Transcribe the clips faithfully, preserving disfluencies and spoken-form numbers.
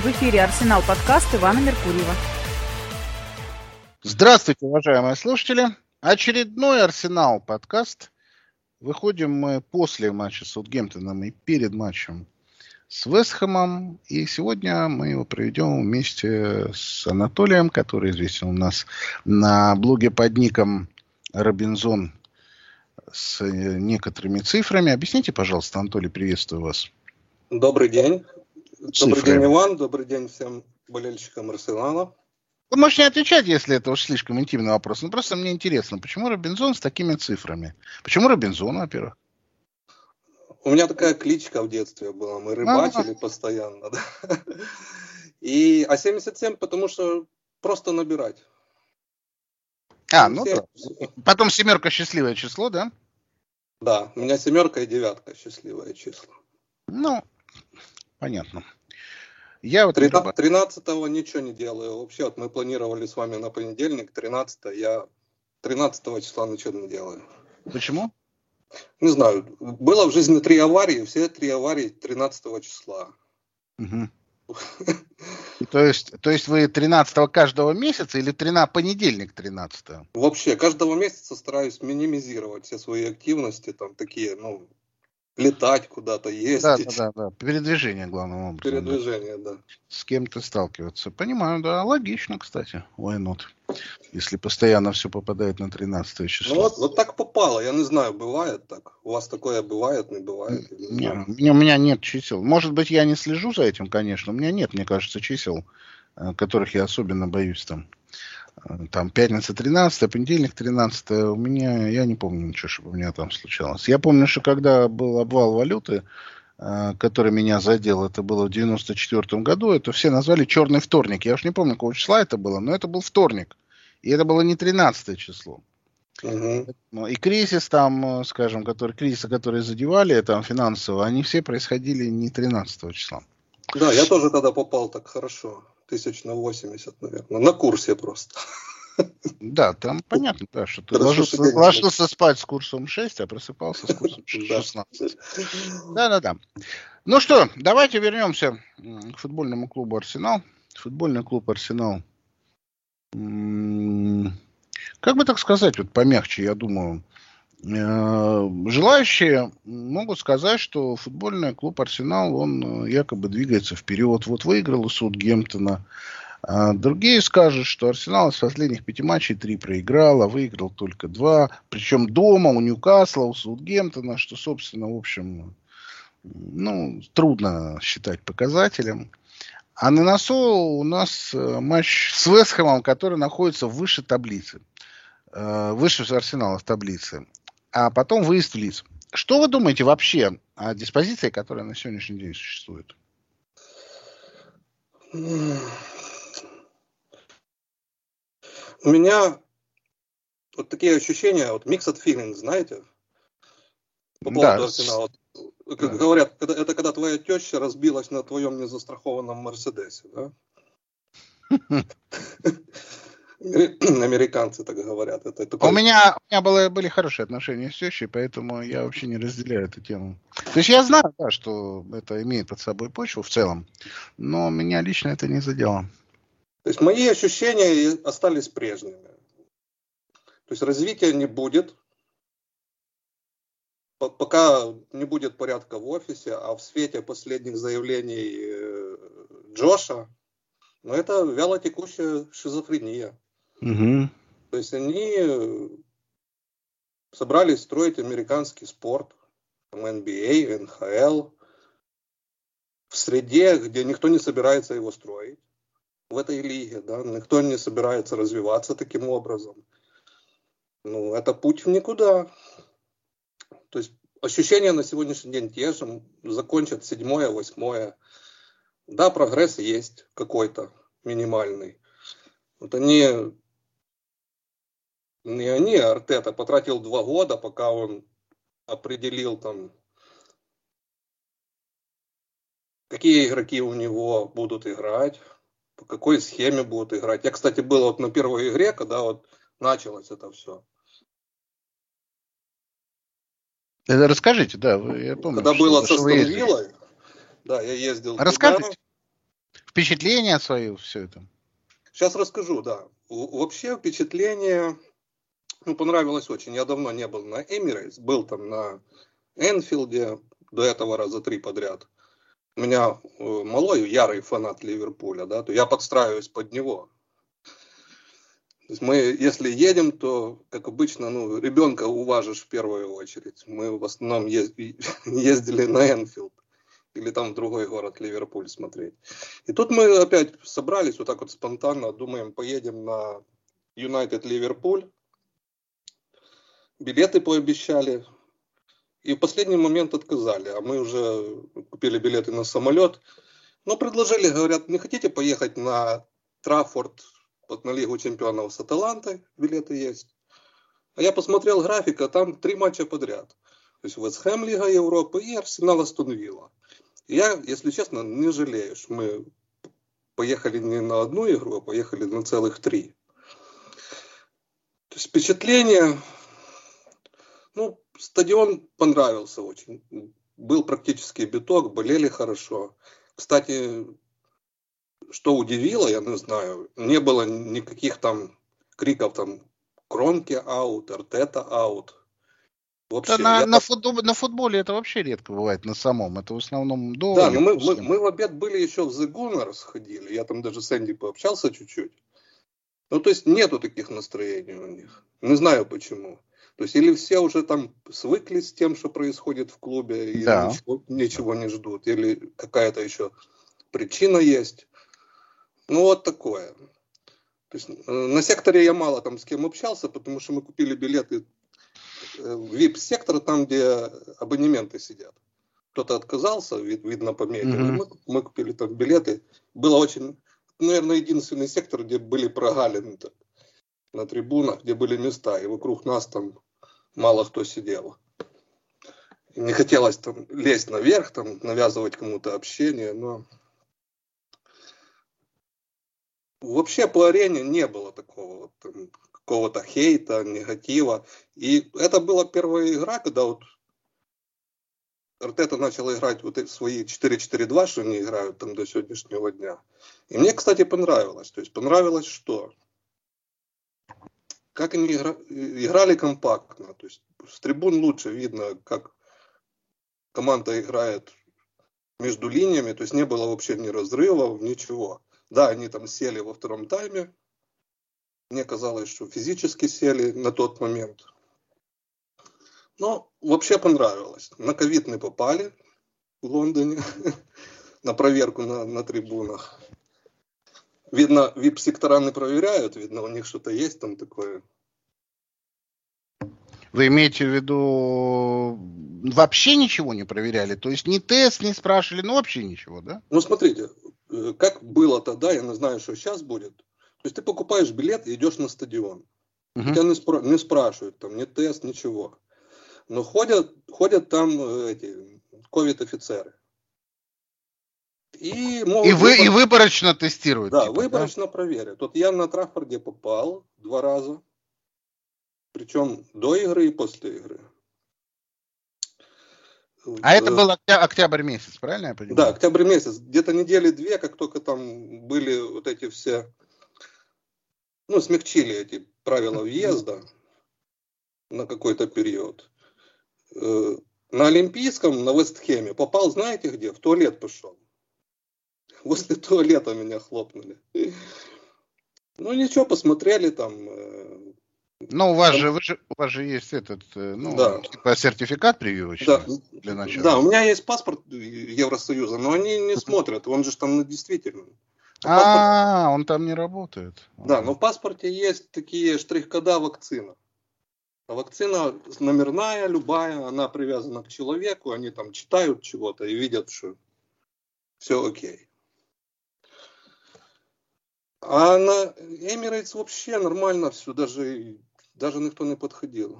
В эфире «Арсенал» подкаст Ивана Меркурьева. Здравствуйте, уважаемые слушатели. Очередной «Арсенал» подкаст. Выходим мы после матча с Саутгемптоном и перед матчем с Вест Хэмом. И сегодня мы его проведем вместе с Анатолием, который известен у нас на блоге под ником Робинзон с некоторыми цифрами. Объясните, пожалуйста, Анатолий, приветствую вас. Добрый день. Цифры. Добрый день, Иван. Добрый день всем болельщикам Арсенала. Вы можете не отвечать, если это уж слишком интимный вопрос. Но просто мне интересно, почему Робинзон с такими цифрами? Почему Робинзон, во-первых? У меня такая кличка в детстве была. Мы рыбачили А-а-а. постоянно. Да? И, а семьдесят семь, потому что просто набирать. А, ну да. Потом семерка счастливое число, да? Да, у меня семерка и девятка счастливое число. Ну, понятно. Я вот тринадцатого ничего не делаю. Вообще, вот мы планировали с вами на понедельник, тринадцатого, я тринадцатого числа ничего не делаю. Почему? Не знаю. Было в жизни три аварии, все три аварии тринадцатого числа. Угу. То есть, то есть вы тринадцатого каждого месяца или тринадцатого понедельник тринадцатого? Вообще, каждого месяца стараюсь минимизировать все свои активности, там такие, ну, летать куда-то, ездить. Да, да, да, да. Передвижение, главным образом. Передвижение, да. да. С кем-то сталкиваться. Понимаю, да, логично, кстати. Why not? Если постоянно все попадает на тринадцатое число. Ну вот, вот так попало, я не знаю, бывает так. У вас такое бывает, не бывает? Не, у, меня, у меня нет чисел. Может быть, я не слежу за этим, конечно. У меня нет, мне кажется, чисел, которых я особенно боюсь там. Там пятница тринадцатое, понедельник тринадцатое. У меня, я не помню ничего, чтобы у меня там случалось. Я помню, что когда был обвал валюты, который меня задел, это было в девяносто четвёртом году, это все назвали черный вторник. Я уж не помню, какого числа это было, но это был вторник. И это было не тринадцатое число. Угу. И кризис там, скажем, который, кризисы, которые задевали там финансово, они все происходили не тринадцатого числа. Да, я тоже тогда попал так хорошо. Тысяч на восемьдесят, наверное. На курсе просто. Да, там понятно, да, что ты ложился, ложился спать с курсом шесть, а просыпался с курсом шестнадцать. Да-да-да. Ну что, давайте вернемся к футбольному клубу «Арсенал». Футбольный клуб «Арсенал». Как бы так сказать, вот помягче, я думаю. Желающие могут сказать, что футбольный клуб «Арсенал», он якобы двигается вперед. Вот выиграл у Саутгемптона. А другие скажут, что «Арсенал» из последних пяти матчей три проиграл, а выиграл только два. Причем дома у Ньюкасла, у Саутгемптона, что, собственно, в общем, ну, трудно считать показателем. А на носу у нас матч с Вест Хэмом, который находится выше таблицы. Выше Арсенала в таблице. А потом выезд в Лидс. Что вы думаете вообще о диспозиции, которая на сегодняшний день существует? У меня вот такие ощущения, вот mixed feelings, знаете, по поводу да. Арсенала. Как да. говорят, это, это когда твоя теща разбилась на твоем незастрахованном Мерседесе, да? Американцы так говорят. Это такой... У меня, у меня было, были хорошие отношения с тещей, поэтому я вообще не разделяю эту тему. То есть я знаю, да, что это имеет под собой почву в целом, но меня лично это не задело. То есть мои ощущения остались прежними. То есть развития не будет, пока не будет порядка в офисе, а в свете последних заявлений Джоша, ну, это вялотекущая шизофрения. Угу. То есть они собрались строить американский спорт, эн би эй, эн эйч эл, в среде, где никто не собирается его строить, в этой лиге, да, никто не собирается развиваться таким образом. Ну, это путь в никуда. То есть ощущения на сегодняшний день те же, закончат седьмое, восьмое. Да, прогресс есть какой-то минимальный. Вот они, не они, а Артета потратил два года, пока он определил там, какие игроки у него будут играть, по какой схеме будут играть. Я, кстати, был вот на первой игре, когда вот началось это все. Это расскажите, да, вы, я помню. Когда было со Астон Виллой, да, я ездил Расскажите. туда. В впечатления свои, все это. Сейчас расскажу, да. Вообще впечатление, ну, понравилось очень. Я давно не был на Эмирейтс, был там на Энфилде, до этого раза три подряд. У меня малой ярый фанат Ливерпуля, да, то я подстраиваюсь под него. То есть мы, если едем, то, как обычно, ну, ребенка уважишь в первую очередь. Мы в основном ездили на Энфилд или там в другой город, Ливерпуль, смотреть. И тут мы опять собрались вот так вот спонтанно, думаем, поедем на Юнайтед Ливерпуль. Билеты пообещали. И в последний момент отказали. А мы уже купили билеты на самолет. Но предложили, говорят, не хотите поехать на Траффорд, вот на Лигу чемпионов с Аталантой, билеты есть. А я посмотрел график, а там три матча подряд. То есть Вест Хэм, Лига Европы и Арсенал, Астон Вилла. Я, если честно, не жалею, что мы поехали не на одну игру, а поехали на целых три. То есть впечатление, ну, стадион понравился очень. Был практически биток, болели хорошо. Кстати, что удивило, я не знаю, не было никаких там криков там Кронке аут, Артета аут. Вообще, да на, на, футболе, на футболе это вообще редко бывает, на самом. Это в основном до. Да, но мы, мы, мы в обед были еще в The Gunners сходили. Я там даже с Энди пообщался чуть-чуть. Ну, то есть нету таких настроений у них. Не знаю почему. То есть или все уже там свыклись с тем, что происходит в клубе, и да. ничего, ничего не ждут, или какая-то еще причина есть. Ну, вот такое. То есть на секторе я мало там с кем общался, потому что мы купили билеты в ви ай пи-сектор, там, где абонементы сидят. Кто-то отказался, вид, видно, помедлил. Mm-hmm. Мы, мы купили там билеты. Было очень, наверное, единственный сектор, где были прогалины на трибунах, где были места, и вокруг нас там мало кто сидел. И не хотелось там лезть наверх, там навязывать кому-то общение, но вообще по арене не было такого там, какого-то хейта, негатива. И это была первая игра, когда вот Артета начал играть вот свои четыре четыре два, что они играют там до сегодняшнего дня. И мне, кстати, понравилось. То есть понравилось что? Как они игра... играли компактно. То есть с трибун лучше видно, как команда играет между линиями. То есть не было вообще ни разрывов, ничего. Да, они там сели во втором тайме. Мне казалось, что физически сели на тот момент. Но вообще понравилось. На ковид не попали в Лондоне. На проверку на, на трибунах. Видно, ви ай пи-сектора не проверяют. Видно, у них что-то есть там такое. Вы имеете в виду, вообще ничего не проверяли? То есть ни тест не спрашивали, ну вообще ничего, да? Ну смотрите, как было тогда, я не знаю, что сейчас будет. То есть ты покупаешь билет и идешь на стадион. Uh-huh. Тебя не, спра- не спрашивают, там, ни тест, ничего. Но ходят, ходят там эти ковид-офицеры. И, могут и, вы, выбор... и выборочно тестируют. Да, типа, выборочно да? проверят. Вот я на Траффорде попал два раза. Причем до игры и после игры. А это был октябрь месяц, правильно я понимаю? Да, октябрь месяц. Где-то недели две, как только там были вот эти все... Ну, смягчили эти правила въезда на какой-то период. На Олимпийском, на Вестхэме попал, знаете где? В туалет пошел. Возле туалета меня хлопнули. Ну, ничего, посмотрели там. Ну, у вас, там... же, вы же, у вас же есть этот, ну, да. типа сертификат прививочный да. для начала. Да, у меня есть паспорт Евросоюза, но они не смотрят, он же там действительный. А, паспорт... он там не работает. Да, но в паспорте есть такие штрих-кода вакцина. А вакцина номерная, любая, она привязана к человеку, они там читают чего-то и видят, что все окей. А на Эмирейтс вообще нормально все, даже, даже никто не подходил.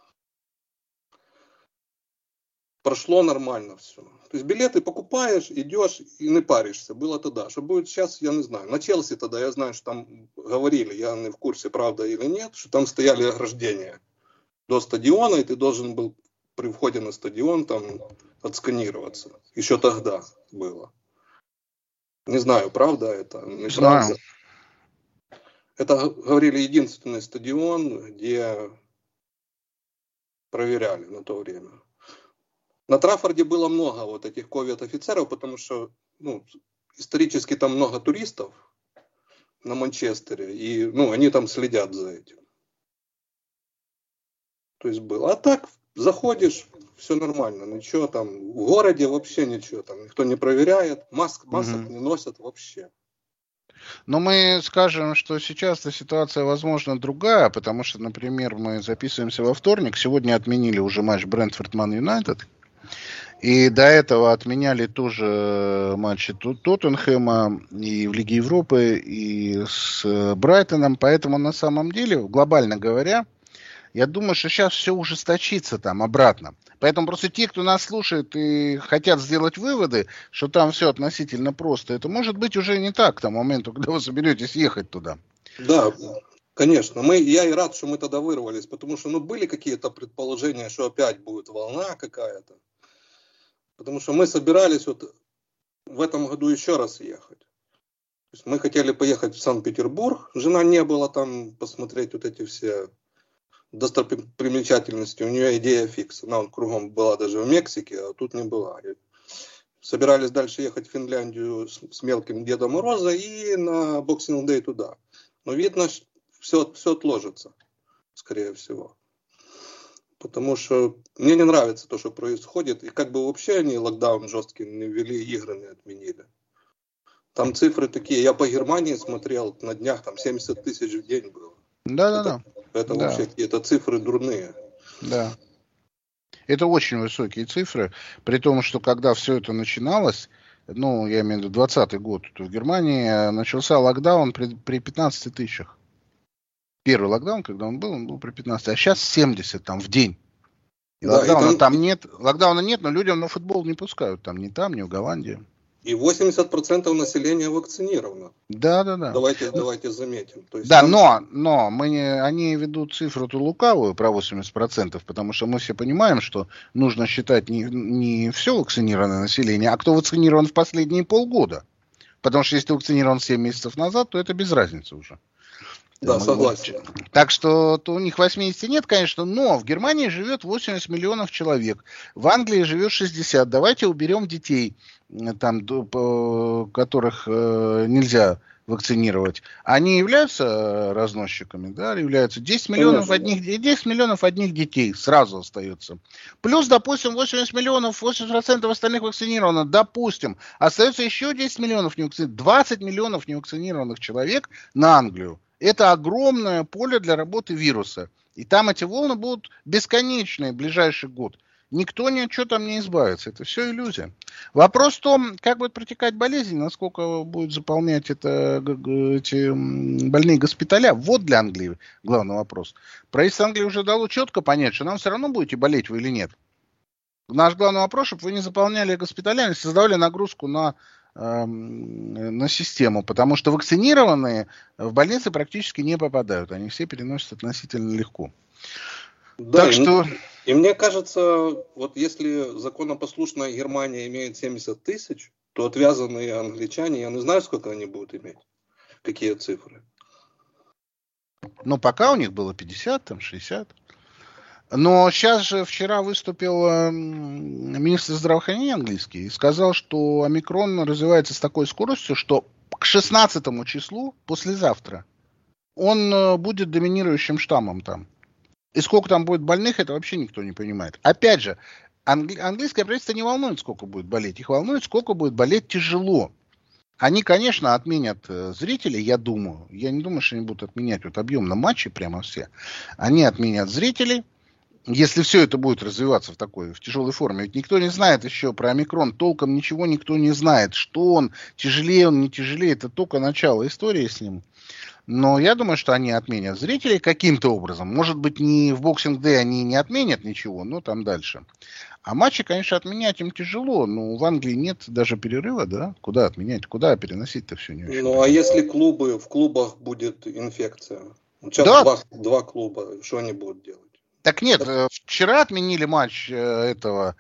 Прошло нормально все. То есть билеты покупаешь, идешь и не паришься. Было тогда. Что будет сейчас, я не знаю. На Челси тогда я знаю, что там говорили, я не в курсе, правда или нет, что там стояли ограждения до стадиона, и ты должен был при входе на стадион там отсканироваться. Еще тогда было. Не знаю, правда это. Не Знаю. правда. Это, говорили, единственный стадион, где проверяли на то время. На Траффорде было много вот этих ковид-офицеров, потому что ну, исторически там много туристов на Манчестере, и ну, они там следят за этим. То есть было. А так заходишь, все нормально, ничего там, в городе вообще ничего, там никто не проверяет, маск, масок угу. не носят вообще. Но мы скажем, что сейчас ситуация, возможно, другая, потому что, например, мы записываемся во вторник, сегодня отменили уже матч Брентфорд-Ман Юнайтед, и до этого отменяли тоже матчи Тоттенхэма и в Лиге Европы, и с Брайтоном, поэтому на самом деле, глобально говоря, я думаю, что сейчас все ужесточится там обратно. Поэтому просто те, кто нас слушает и хотят сделать выводы, что там все относительно просто, это может быть уже не так к тому моменту, когда вы соберетесь ехать туда. Да, конечно. Мы, я и рад, что мы тогда вырвались, потому что ну, были какие-то предположения, что опять будет волна какая-то. Потому что мы собирались вот в этом году еще раз ехать. То есть мы хотели поехать в Санкт-Петербург, жена не была там, посмотреть вот эти все достопримечательности, у нее идея фикс. Она он кругом была даже в Мексике, а тут не была. И собирались дальше ехать в Финляндию с, с мелким Дедом Мороза и на Boxing Day туда. Но видно, все, все отложится, скорее всего. Потому что мне не нравится то, что происходит. И как бы вообще они локдаун жесткий не ввели, игры не отменили. Там цифры такие. Я по Германии смотрел, на днях там семьдесят тысяч в день было. Да-да-да. Это да. вообще какие-то цифры дурные. Да. Это очень высокие цифры, при том, что когда все это начиналось, ну, я имею в виду двадцатый год, то в Германии начался локдаун при, при пятнадцати тысячах. Первый локдаун, когда он был, он был при пятнадцати, а сейчас семьдесят там в день. И да, локдауна и там... там нет, локдауна нет, но людям на футбол не пускают, там ни там, ни в Голландии. И восемьдесят процентов населения вакцинировано. Да, да, да. Давайте, давайте заметим. То есть да, там... но, но мы не, они ведут цифру ту лукавую про восемьдесят процентов, потому что мы все понимаем, что нужно считать не, не все вакцинированное население, а кто вакцинирован в последние полгода. Потому что если ты вакцинирован семь месяцев назад, то это без разницы уже. Да, согласен. Так что то у них восьмидесяти нет, конечно, но в Германии живет восемьдесят миллионов человек, в Англии живет шестьдесят. Давайте уберем детей, там, которых э, нельзя вакцинировать. Они являются разносчиками, да, являются десять миллионов одних, десять миллионов одних детей сразу остается. Плюс, допустим, восемьдесят миллионов, восемьдесят процентов остальных вакцинировано, допустим, остается еще десять миллионов невакцинированных, двадцать миллионов невакцинированных человек на Англию. Это огромное поле для работы вируса. И там эти волны будут бесконечные в ближайший год. Никто ни от чего там не избавится. Это все иллюзия. Вопрос в том, как будет протекать болезнь, насколько будет заполнять это, эти больные госпиталя. Вот для Англии главный вопрос. Правительство Англии уже дало четко понять, что нам все равно будете болеть вы или нет. Наш главный вопрос, чтобы вы не заполняли госпиталя, не создавали нагрузку на... на систему, потому что вакцинированные в больницы практически не попадают. Они все переносят относительно легко. Да, так и, что... и мне кажется, вот если законопослушная Германия имеет семьдесят тысяч, то отвязанные англичане, я не знаю, сколько они будут иметь. Какие цифры. Ну, пока у них было пятьдесят, там шестьдесят. Но сейчас же вчера выступил э, министр здравоохранения английский и сказал, что омикрон развивается с такой скоростью, что к шестнадцатому числу, послезавтра, он э, будет доминирующим штаммом там. И сколько там будет больных, это вообще никто не понимает. Опять же, англи- английское правительство не волнует, сколько будет болеть. Их волнует, сколько будет болеть тяжело. Они, конечно, отменят э, зрителей, я думаю. Я не думаю, что они будут отменять вот объем на матче прямо все. Они отменят зрителей. Если все это будет развиваться в такой, в тяжелой форме. Ведь никто не знает еще про омикрон, толком ничего никто не знает. Что он, тяжелее он, не тяжелее, это только начало истории с ним. Но я думаю, что они отменят зрителей каким-то образом. Может быть, не в Boxing Day они не отменят ничего, но там дальше. А матчи, конечно, отменять им тяжело. Но в Англии нет даже перерыва, да? Куда отменять? Куда переносить-то все не очень. Ну, а если клубы, в клубах будет инфекция? Сейчас да. два, два клуба, что они будут делать? Так нет, вчера отменили матч этого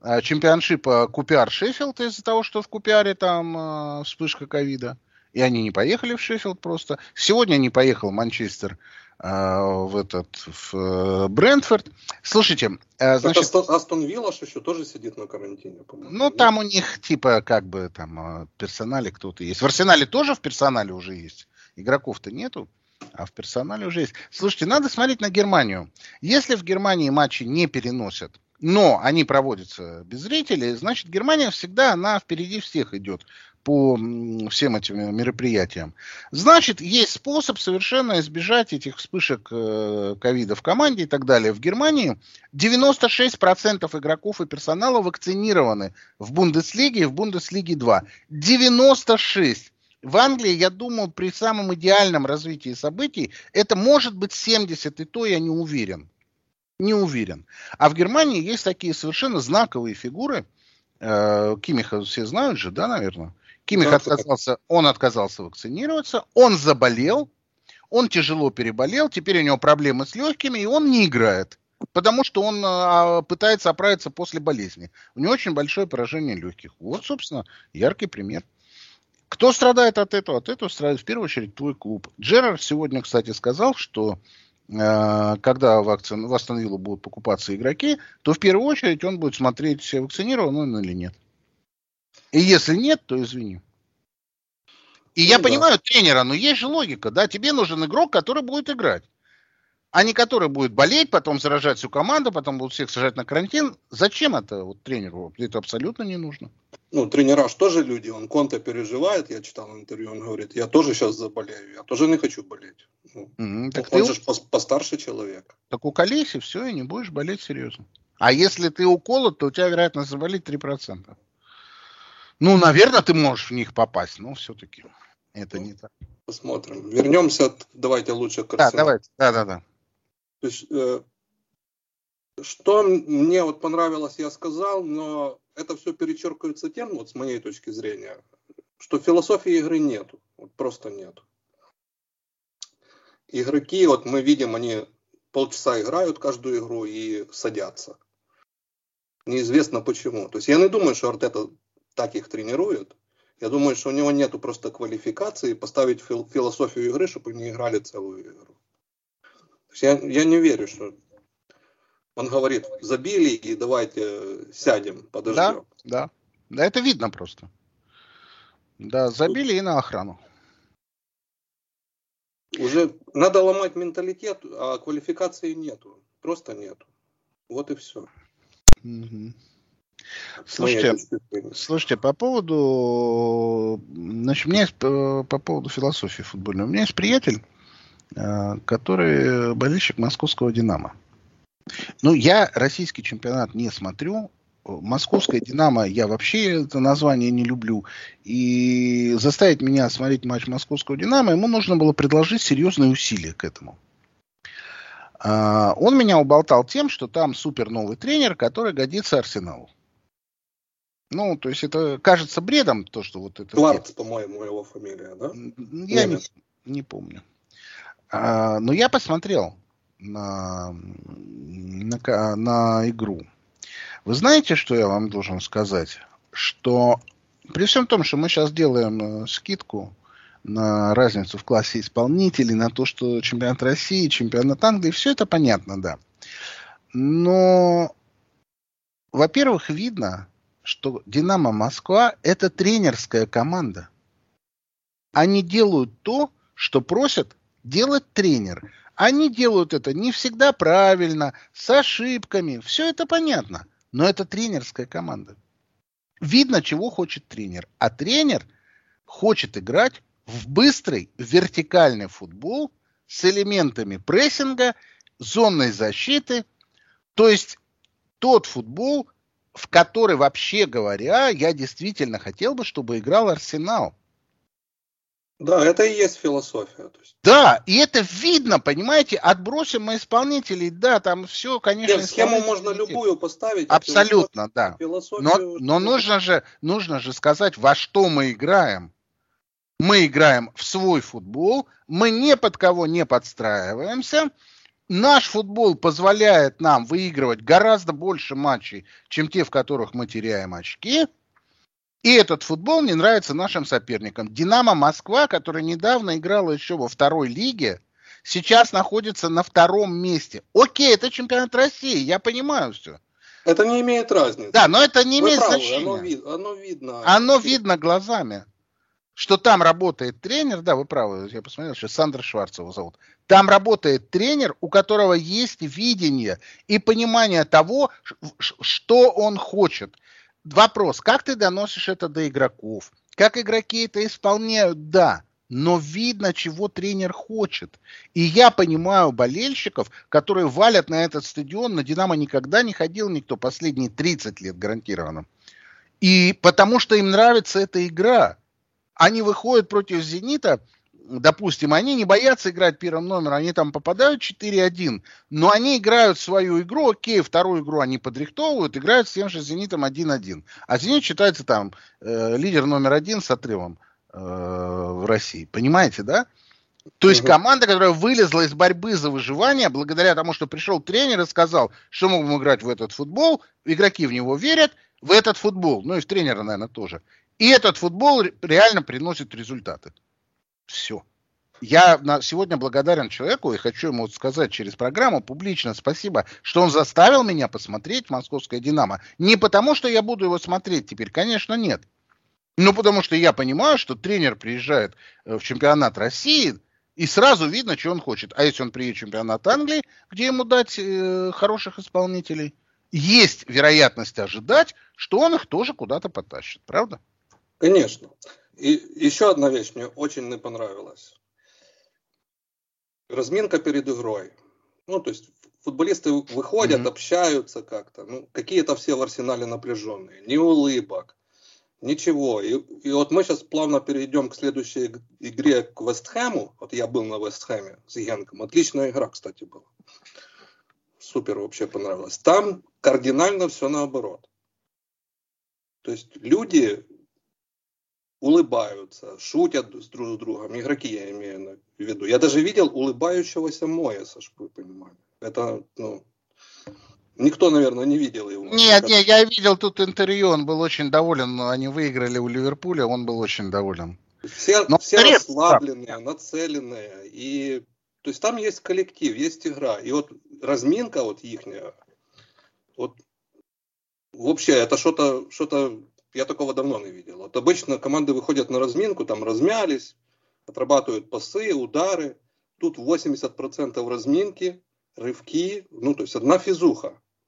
чемпионшипа Купяр-Шеффилд из-за того, что в Купяре там э, вспышка ковида. И они не поехали в Шеффилд просто. Сегодня не поехал Манчестер э, в этот в э, Брентфорд. Слушайте, э, значит... Астон, Астон Вилла еще тоже сидит на карантине, по-моему. Ну, там у них типа как бы там в персонале кто-то есть. В Арсенале тоже в персонале уже есть. Игроков-то нету, а в персонале уже есть. Слушайте, надо смотреть на Германию. Если в Германии матчи не переносят, но они проводятся без зрителей, значит, Германия всегда, она впереди всех идет по всем этим мероприятиям. Значит, есть способ совершенно избежать этих вспышек ковида в команде и так далее. В Германии девяносто шесть процентов игроков и персонала вакцинированы в Бундеслиге и в Бундеслиге два. девяносто шесть. В Англии, я думаю, при самом идеальном развитии событий это может быть семьдесят, и то я не уверен. Не уверен. А в Германии есть такие совершенно знаковые фигуры. Кимиха все знают же, да, наверное? Кимих да, отказался, он отказался вакцинироваться, он заболел, он тяжело переболел, теперь у него проблемы с легкими, и он не играет, потому что он а, пытается оправиться после болезни. У него очень большое поражение легких. Вот, собственно, яркий пример. Кто страдает от этого? От этого страдает в первую очередь твой клуб. Джерард сегодня, кстати, сказал, что э, когда в, акци... в Астон Виллу будут покупаться игроки, то в первую очередь он будет смотреть, вакцинирован он или нет. И если нет, то извини. И ну, я да. понимаю тренера, но есть же логика, да, тебе нужен игрок, который будет играть, а не который будет болеть, потом заражать всю команду, потом будут всех сажать на карантин. Зачем это вот тренеру? Это абсолютно не нужно. Ну, тренера же тоже люди, он Конте переживает, я читал интервью, он говорит, я тоже сейчас заболею, я тоже не хочу болеть. Ну, mm-hmm, так он ты... же постарше человек. Так уколись, и все, и не будешь болеть серьезно. А если ты уколот, то у тебя вероятность заболеть три процента. Ну, наверное, ты можешь в них попасть, но все-таки это ну, не так. Посмотрим. Вернемся, давайте лучше к Арсеналу. Да, давайте, да-да-да. То есть, э, что мне вот понравилось, я сказал, но это все перечеркивается тем, вот с моей точки зрения, что философии игры нету, вот просто нету. Игроки, вот мы видим, они полчаса играют каждую игру и садятся. Неизвестно почему. То есть я не думаю, что Артета так их тренирует. Я думаю, что у него нету просто квалификации поставить фил- философию игры, чтобы они играли целую игру. То есть я, я не верю, что он говорит, забили и давайте сядем, подождем. Да, да. Да, это видно просто. Да, забили и на охрану. Уже надо ломать менталитет, а квалификации нету. Просто нету. Вот и все. Угу. Слушайте, слушайте, по поводу, значит, у меня есть по, по поводу философии футбольной. У меня есть приятель, который болельщик московского «Динамо». Ну, я российский чемпионат не смотрю. Московская «Динамо» я вообще это название не люблю. И заставить меня смотреть матч московского «Динамо» ему нужно было предложить серьезные усилия к этому. Он меня уболтал тем, что там супер новый тренер, который годится Арсеналу. Ну, то есть это кажется бредом, то, что вот это... Кларкс, по-моему, его фамилия, да? Я не, не помню. А, но я посмотрел на, на, на игру. Вы знаете, что я вам должен сказать? Что при всем том, что мы сейчас делаем скидку на разницу в классе исполнителей, на то, что чемпионат России, чемпионат Англии, все это понятно, да. Но, во-первых, видно, что «Динамо Москва» — это тренерская команда. Они делают то, что просят делать тренер. Они делают это не всегда правильно, с ошибками. Все это понятно. Но это тренерская команда. Видно, чего хочет тренер. А тренер хочет играть в быстрый вертикальный футбол с элементами прессинга, зонной защиты. То есть тот футбол, в который, вообще говоря, я действительно хотел бы, чтобы играл Арсенал. Да, это и есть философия. То есть... Да, и это видно, понимаете, отбросим мы исполнителей, да, там все, конечно... Нет, схему можно любую поставить. Абсолютно, а да. Философию... Но, но нужно же, нужно же сказать, во что мы играем. Мы играем в свой футбол, мы ни под кого не подстраиваемся, наш футбол позволяет нам выигрывать гораздо больше матчей, чем те, в которых мы теряем очки. И этот футбол не нравится нашим соперникам. «Динамо Москва», которая недавно играла еще во второй лиге, сейчас находится на втором месте. Окей, это чемпионат России, я понимаю все. Это не имеет разницы. Да, но это не Вы имеет правы, значения. Оно, ви- оно видно. Оно видно глазами. Что там работает тренер, да, вы правы, я посмотрел, что Сандра Шварц его зовут. Там работает тренер, у которого есть видение и понимание того, что он хочет. Вопрос, как ты доносишь это до игроков? Как игроки это исполняют? Да, но видно, чего тренер хочет. И я понимаю болельщиков, которые валят на этот стадион. На «Динамо» никогда не ходил никто последние тридцать лет гарантированно. И потому что им нравится эта игра. Они выходят против «Зенита», допустим, они не боятся играть первым номером, они там попадают четыре один, но они играют свою игру, окей, вторую игру они подрихтовывают, играют с тем же «Зенитом» один один. А «Зенит» считается там э, лидер номер один с отрывом э, в России. Понимаете, да? То есть команда, которая вылезла из борьбы за выживание, благодаря тому, что пришел тренер и сказал, что мы будем играть в этот футбол, игроки в него верят, в этот футбол, ну и в тренера, наверное, тоже. И этот футбол реально приносит результаты. Все. Я на, сегодня благодарен человеку и хочу ему сказать через программу публично спасибо, что он заставил меня посмотреть «Московское Динамо». Не потому, что я буду его смотреть теперь, конечно, нет. Но потому, что я понимаю, что тренер приезжает в чемпионат России, и сразу видно, что он хочет. А если он приедет в чемпионат Англии, где ему дать э, хороших исполнителей, есть вероятность ожидать, что он их тоже куда-то потащит. Правда? Конечно. И еще одна вещь мне очень не понравилась. Разминка перед игрой. Ну, то есть футболисты выходят, mm-hmm. общаются как-то. Ну, какие-то все в Арсенале напряженные. Ни улыбок, ничего. И, и вот мы сейчас плавно перейдем к следующей игре, к Вест-Хэму. Вот я был на Вест-Хэме с Генком. Отличная игра, кстати, была. Супер, вообще понравилось. Там кардинально все наоборот. То есть люди улыбаются, шутят друг с другом. Игроки, я имею в виду. Я даже видел улыбающегося Моэса, чтобы вы понимали. Это, ну, никто, наверное, не видел его. Нет, нет, я видел тут интервью, он был очень доволен. Они выиграли у Ливерпуля, он был очень доволен. Все, Но все расслабленные, нацеленные. И, то есть там есть коллектив, есть игра. И вот разминка вот ихняя, вот вообще это что-то, что-то я такого давно не видел. Вот обычно команды выходят на разминку, там размялись, отрабатывают пасы, удары. Тут восемьдесят процентов разминки, рывки, ну то есть одна физуха.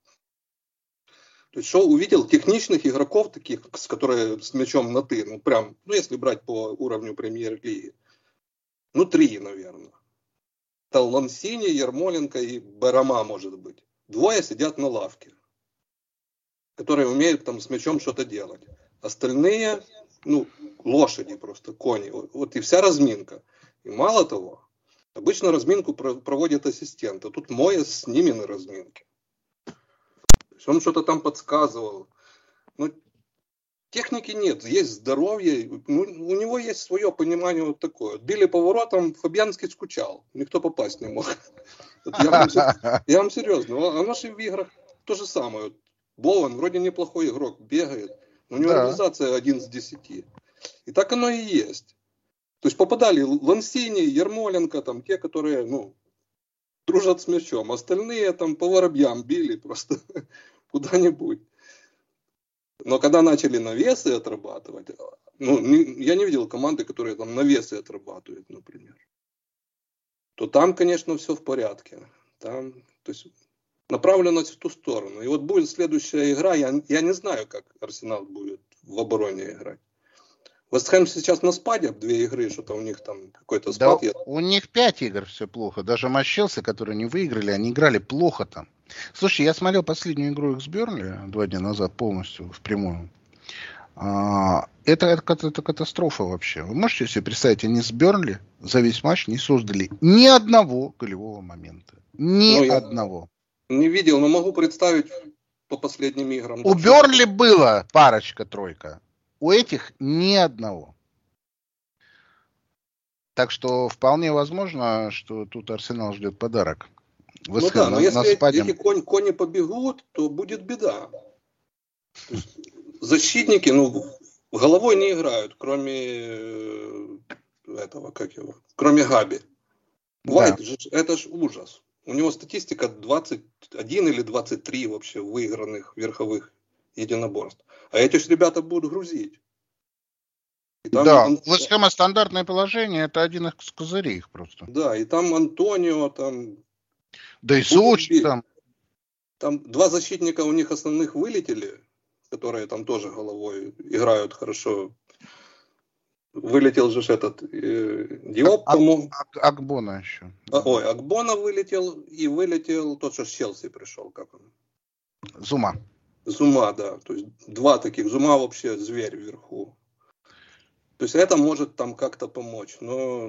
То есть что увидел техничных игроков, таких, с которые с мячом на ты, ну прям, ну если брать по уровню премьер-лиги, ну три, наверное. Это Лансини, Ермоленко и Барама, может быть. Двое сидят на лавке, которые умеют там с мячом что-то делать. Остальные, ну, лошади просто, кони. Вот и вся разминка. И мало того, обычно разминку проводит ассистент, а тут Моэс с ними на разминке. То есть он что-то там подсказывал. Но техники нет, есть здоровье. Ну, у него есть свое понимание вот такое. Били поворотом, Фабианский скучал. Никто попасть не мог. Вот я, вам, я вам серьезно. А наши в играх то же самое. Боуэн вроде неплохой игрок, бегает. Но у него да. реализация один из десяти. И так оно и есть. То есть попадали Лансини, Ермоленко, там те, которые, ну, дружат с мячом. Остальные там по воробьям били просто куда-нибудь. Но когда начали навесы отрабатывать, ну, не, я не видел команды, которые там навесы отрабатывают, например. То там, конечно, все в порядке. Там, то есть направленность в ту сторону. И вот будет следующая игра, я, я не знаю, как Арсенал будет в обороне играть. Вест Хэм сейчас на спаде, две игры, что-то у них там какой-то спад. Да, у них пять игр все плохо. Даже матч Челси, которые не выиграли, они играли плохо там. Слушай, я смотрел последнюю игру их с Бернли два дня назад полностью впрямую. А, это, это, это катастрофа вообще. Вы можете себе представить, они с Бернли за весь матч не создали ни одного голевого момента. Ни ну, одного. Не видел, но могу представить по последним играм. У Бернли было парочка-тройка. У этих ни одного. Так что вполне возможно, что тут Арсенал ждет подарок Ну да, но если эти конь, кони побегут, то будет беда. То есть защитники, ну, головой не играют, кроме этого, как его, кроме Габи. Уайт, да. Это ж ужас. У него статистика двадцать один или двадцать три вообще выигранных верховых единоборств. А эти ж ребята будут грузить. Да, у Вест Хэма стандартное положение, это один из козырей их просто. Да, и там Антонио, там... Да и Соч там. Там два защитника у них основных вылетели, которые там тоже головой играют хорошо. Вылетел же этот э, Диоп, а, по-моему. Ак, Акбона еще. А, ой, Акбона вылетел, и вылетел тот, что с Челси пришел, как он? Зума. Зума, да. То есть два таких. Зума вообще зверь вверху. То есть это может там как-то помочь. Но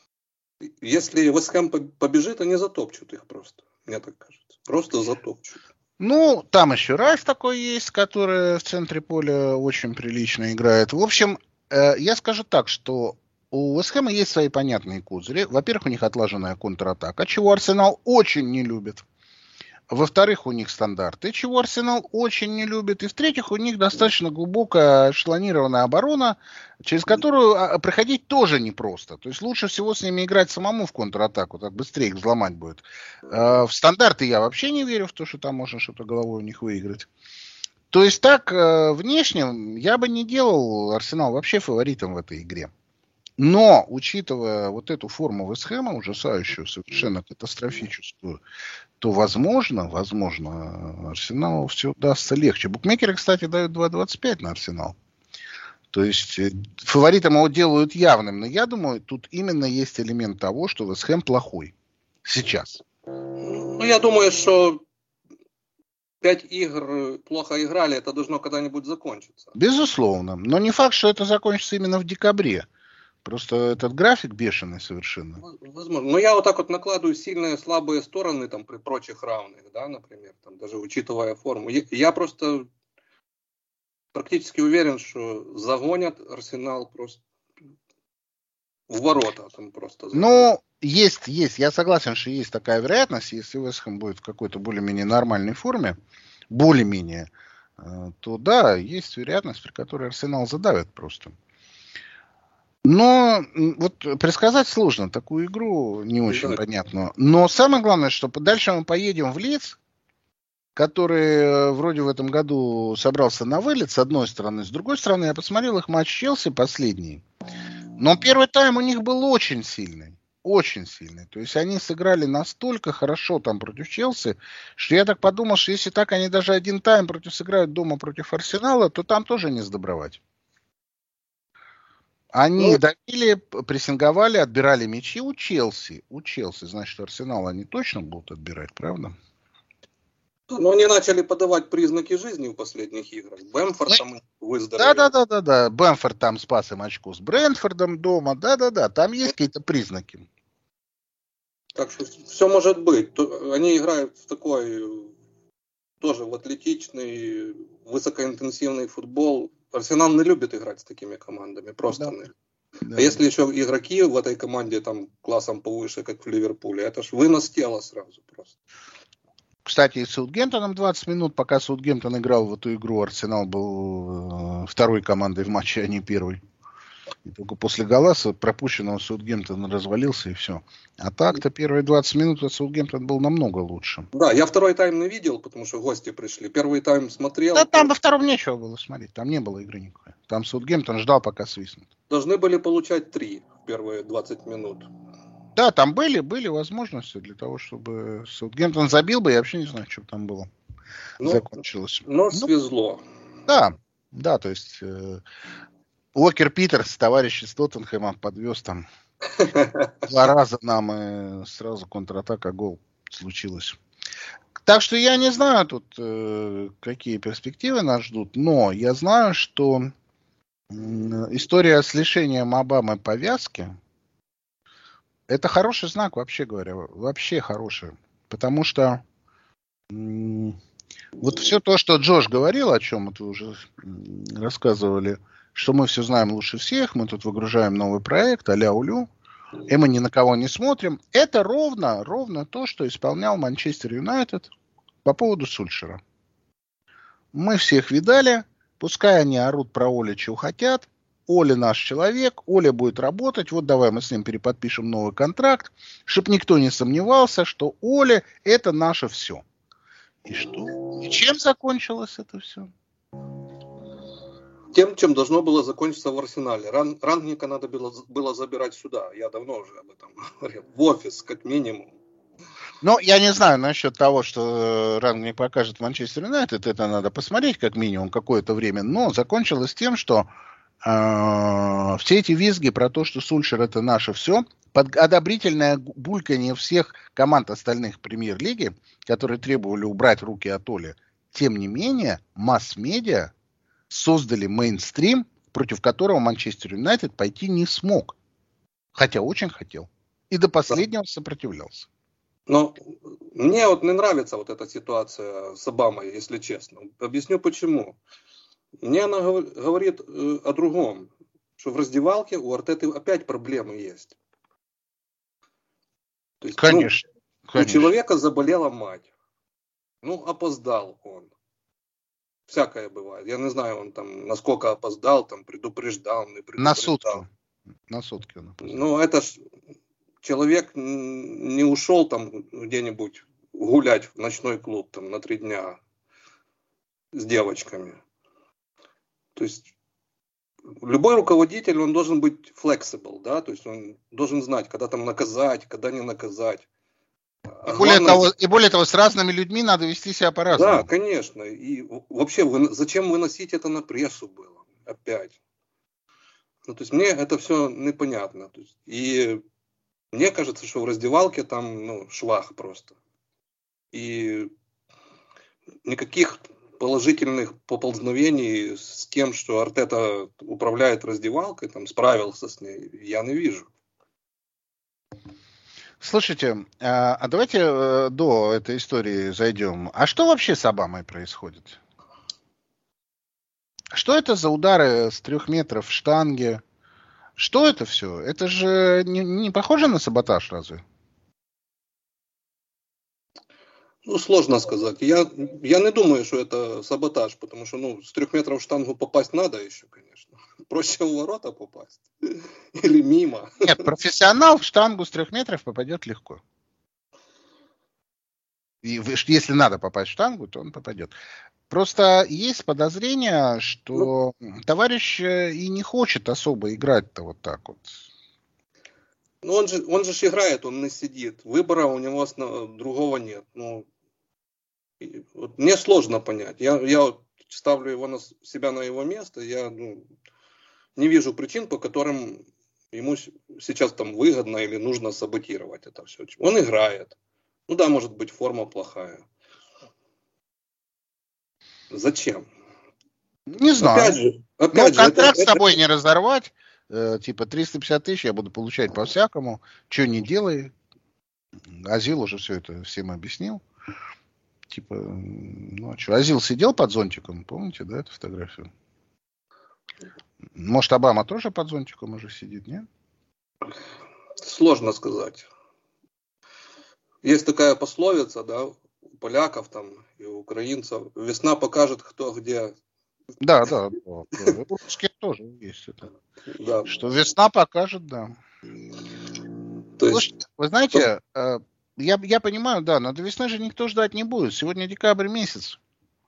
если Вест Хэм побежит, они затопчут их просто. Мне так кажется. Просто затопчут. Ну, там еще Райс такой есть, который в центре поля очень прилично играет. В общем, э, я скажу так, что у Вест Хэма есть свои понятные козыри. Во-первых, у них отлаженная контратака, чего Арсенал очень не любит. Во-вторых, у них стандарты, чего Арсенал очень не любит. И в-третьих, у них достаточно глубокая эшелонированная оборона, через которую проходить тоже непросто. То есть лучше всего с ними играть самому в контратаку, так быстрее их взломать будет. В стандарты я вообще не верю в то, что там можно что-то головой у них выиграть. То есть так, внешне, я бы не делал Арсенал вообще фаворитом в этой игре. Но, учитывая вот эту форму Вест Хэма, ужасающую, совершенно катастрофическую, то, возможно, возможно, Арсеналу все удастся легче. Букмекеры, кстати, дают два двадцать пять на Арсенал. То есть фаворитом его делают явным. Но я думаю, тут именно есть элемент того, что Вест Хэм плохой. Сейчас. Ну, я думаю, что пять игр плохо играли, это должно когда-нибудь закончиться. Безусловно. Но не факт, что это закончится именно в декабре. Просто этот график бешеный совершенно. Возможно. Но я вот так вот накладываю сильные и слабые стороны там при прочих равных, да, например, там, даже учитывая форму. Я просто практически уверен, что загонят Арсенал просто в ворота. Там просто ну, есть, есть. Я согласен, что есть такая вероятность. Если Вест Хэм будет в какой-то более-менее нормальной форме, более-менее, то да, есть вероятность, при которой Арсенал задавит просто. Но вот предсказать сложно. Такую игру не очень да. понятно. Но самое главное, что дальше мы поедем в Лидс, который вроде в этом году собрался на вылет, с одной стороны. С другой стороны, я посмотрел их матч Челси последний. Но первый тайм у них был очень сильный. Очень сильный. То есть они сыграли настолько хорошо там против Челси, что я так подумал, что если так они даже один тайм против сыграют дома против Арсенала, то там тоже не сдобровать. Они ну, давили, прессинговали, отбирали мячи у Челси. У Челси, значит, Арсенал они точно будут отбирать, правда? Но они начали подавать признаки жизни в последних играх. Бэмфорд ну, там выздоровел. Да-да-да-да. Бэмфорд там спас им очко с Брентфордом дома. Да-да-да, там есть какие-то признаки. Так что все может быть. Они играют в такой тоже в атлетичный, высокоинтенсивный футбол. Арсенал не любит играть с такими командами, просто да. не. Да. А если еще игроки в этой команде там классом повыше, как в Ливерпуле, это ж вынос тела сразу просто. Кстати, с Саутгемптоном двадцать минут, пока Саутгемптон играл в эту игру, Арсенал был э, второй командой в матче, а не первой. И только после гола пропущенного Саутгемптон развалился и все. А так-то первые двадцать минут Саутгемптон был намного лучше. Да, я второй тайм не видел, потому что гости пришли. Первый тайм смотрел. Да там во втором нечего было смотреть. Там не было игры никакой. Там Саутгемптон ждал, пока свистнут. Должны были получать три в первые двадцать минут. Да, там были, были возможности для того, чтобы Саутгемптон забил бы. Я вообще не знаю, что там было. Ну, закончилось. Но ну, свезло. Да, да, то есть э, Уокер Питерс, товарищ из Тоттенхэма, подвез там два раза нам, и сразу контратака, гол случилось. Так что я не знаю тут, э, какие перспективы нас ждут, но я знаю, что э, история с лишением Обамы повязки это хороший знак, вообще говоря, вообще хороший. Потому что э, вот все то, что Джош говорил, о чем вот вы уже рассказывали, что мы все знаем лучше всех, мы тут выгружаем новый проект, а-ля улю. и мы ни на кого не смотрим. Это ровно, ровно то, что исполнял Манчестер Юнайтед по поводу Сульшера. Мы всех видали, пускай они орут про Оля, чего хотят. Оля наш человек, Оля будет работать, вот давай мы с ним переподпишем новый контракт, чтобы никто не сомневался, что Оля это наше все. И что? И чем закончилось это все? Тем, чем должно было закончиться в Арсенале. Ран, Рангника надо было, было забирать сюда. Я давно уже об этом говорил. В офис, как минимум. Ну, я не знаю насчет того, что Рангник покажет Манчестер Юнайтед. Это надо посмотреть как минимум какое-то время. Но закончилось тем, что э, все эти визги про то, что Сульшер это наше все, под одобрительное бульканье всех команд остальных премьер-лиги, которые требовали убрать руки от Оли, тем не менее, масс-медиа создали мейнстрим, против которого Манчестер Юнайтед пойти не смог. Хотя очень хотел. И до последнего сопротивлялся. Но мне вот не нравится вот эта ситуация с Обамой, если честно. Объясню почему. Мне она говорит о другом. Что в раздевалке у Артеты опять проблемы есть. То есть, конечно, ну, конечно. У человека заболела мать. Ну, опоздал он. Всякое бывает. Я не знаю, он там насколько опоздал, там предупреждал, не предупреждал. На сутки. На сутки он опоздал. Ну, это ж человек не ушел там где-нибудь гулять в ночной клуб там на три дня с девочками. То есть любой руководитель, он должен быть flexible, да, то есть он должен знать, когда там наказать, когда не наказать. И, а более главное, того, и более того, с разными людьми надо вести себя по-разному. Да, конечно. И вообще, вы, зачем выносить это на прессу было? Опять. Ну, то есть мне это все непонятно. То есть, и мне кажется, что в раздевалке там ну, швах просто. И никаких положительных поползновений с тем, что Артета управляет раздевалкой, там справился с ней, я не вижу. Слушайте, а давайте до этой истории зайдем. А что вообще с Обамой происходит? Что это за удары с трех метров в штанге? Что это все? Это же не, не похоже на саботаж разве? Ну, сложно сказать. Я, я не думаю, что это саботаж, потому что ну, с трех метров в штангу попасть надо еще, конечно. Проще в ворота попасть. Или мимо. Нет, профессионал в штангу с трех метров попадет легко. И если надо попасть в штангу, то он попадет. Просто есть подозрение, что ну, товарищ и не хочет особо играть-то вот так вот. Ну, он же, он же играет, он не сидит. Выбора у него другого нет. Ну, вот мне сложно понять. Я, я вот ставлю его на, себя на его место. Я ну, не вижу причин, по которым ему сейчас там выгодно или нужно саботировать это все. Он играет. Ну да, может быть, форма плохая. Зачем? Не знаю. Опять же, опять ну, же, контракт это, с тобой это... не разорвать. Э, типа триста пятьдесят тысяч я буду получать по-всякому. Че не делай. Азил уже все это всем объяснил. Типа, ну а что? Азил сидел под зонтиком, помните, да, эту фотографию? Может, Обама тоже под зонтиком уже сидит, нет? Сложно сказать. Есть такая пословица, да, у поляков там и у украинцев. Весна покажет, кто где. Да, да. да, да. У русских тоже есть это. Да. Что весна покажет, да. То Слушайте, есть... вы знаете, я, я понимаю, да, но до весны же никто ждать не будет. Сегодня декабрь месяц.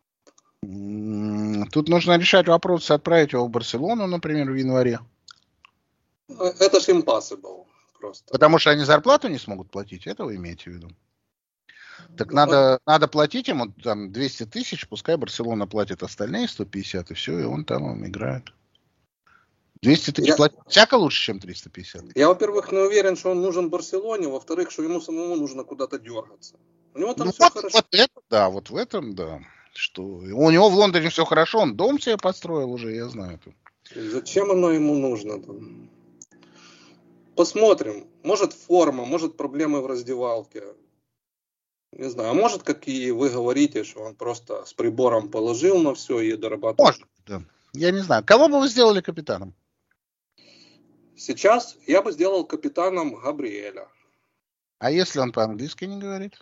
Тут нужно решать вопрос, отправить его в Барселону, например, в январе. Это же impossible просто. Потому что они зарплату не смогут платить, это вы имеете в виду? Так надо, надо платить ему там двести тысяч, пускай Барселона платит остальные сто пятьдесят, и все, и он там он играет. двести тысяч я... платить всяко лучше, чем триста пятьдесят. Я, во-первых, не уверен, что он нужен Барселоне, во-вторых, что ему самому нужно куда-то дергаться. У него там ну, все вот, хорошо. Вот это, да, вот в этом, да. Что у него в Лондоне все хорошо, он дом себе построил уже, я знаю это. Зачем оно ему нужно там? Посмотрим. Может форма, может проблемы в раздевалке. Не знаю, а может, какие вы говорите, что он просто с прибором положил на все и дорабатывает? Может, да. Я не знаю. Кого бы вы сделали капитаном? Сейчас я бы сделал капитаном Габриэля. А если он по-английски не говорит?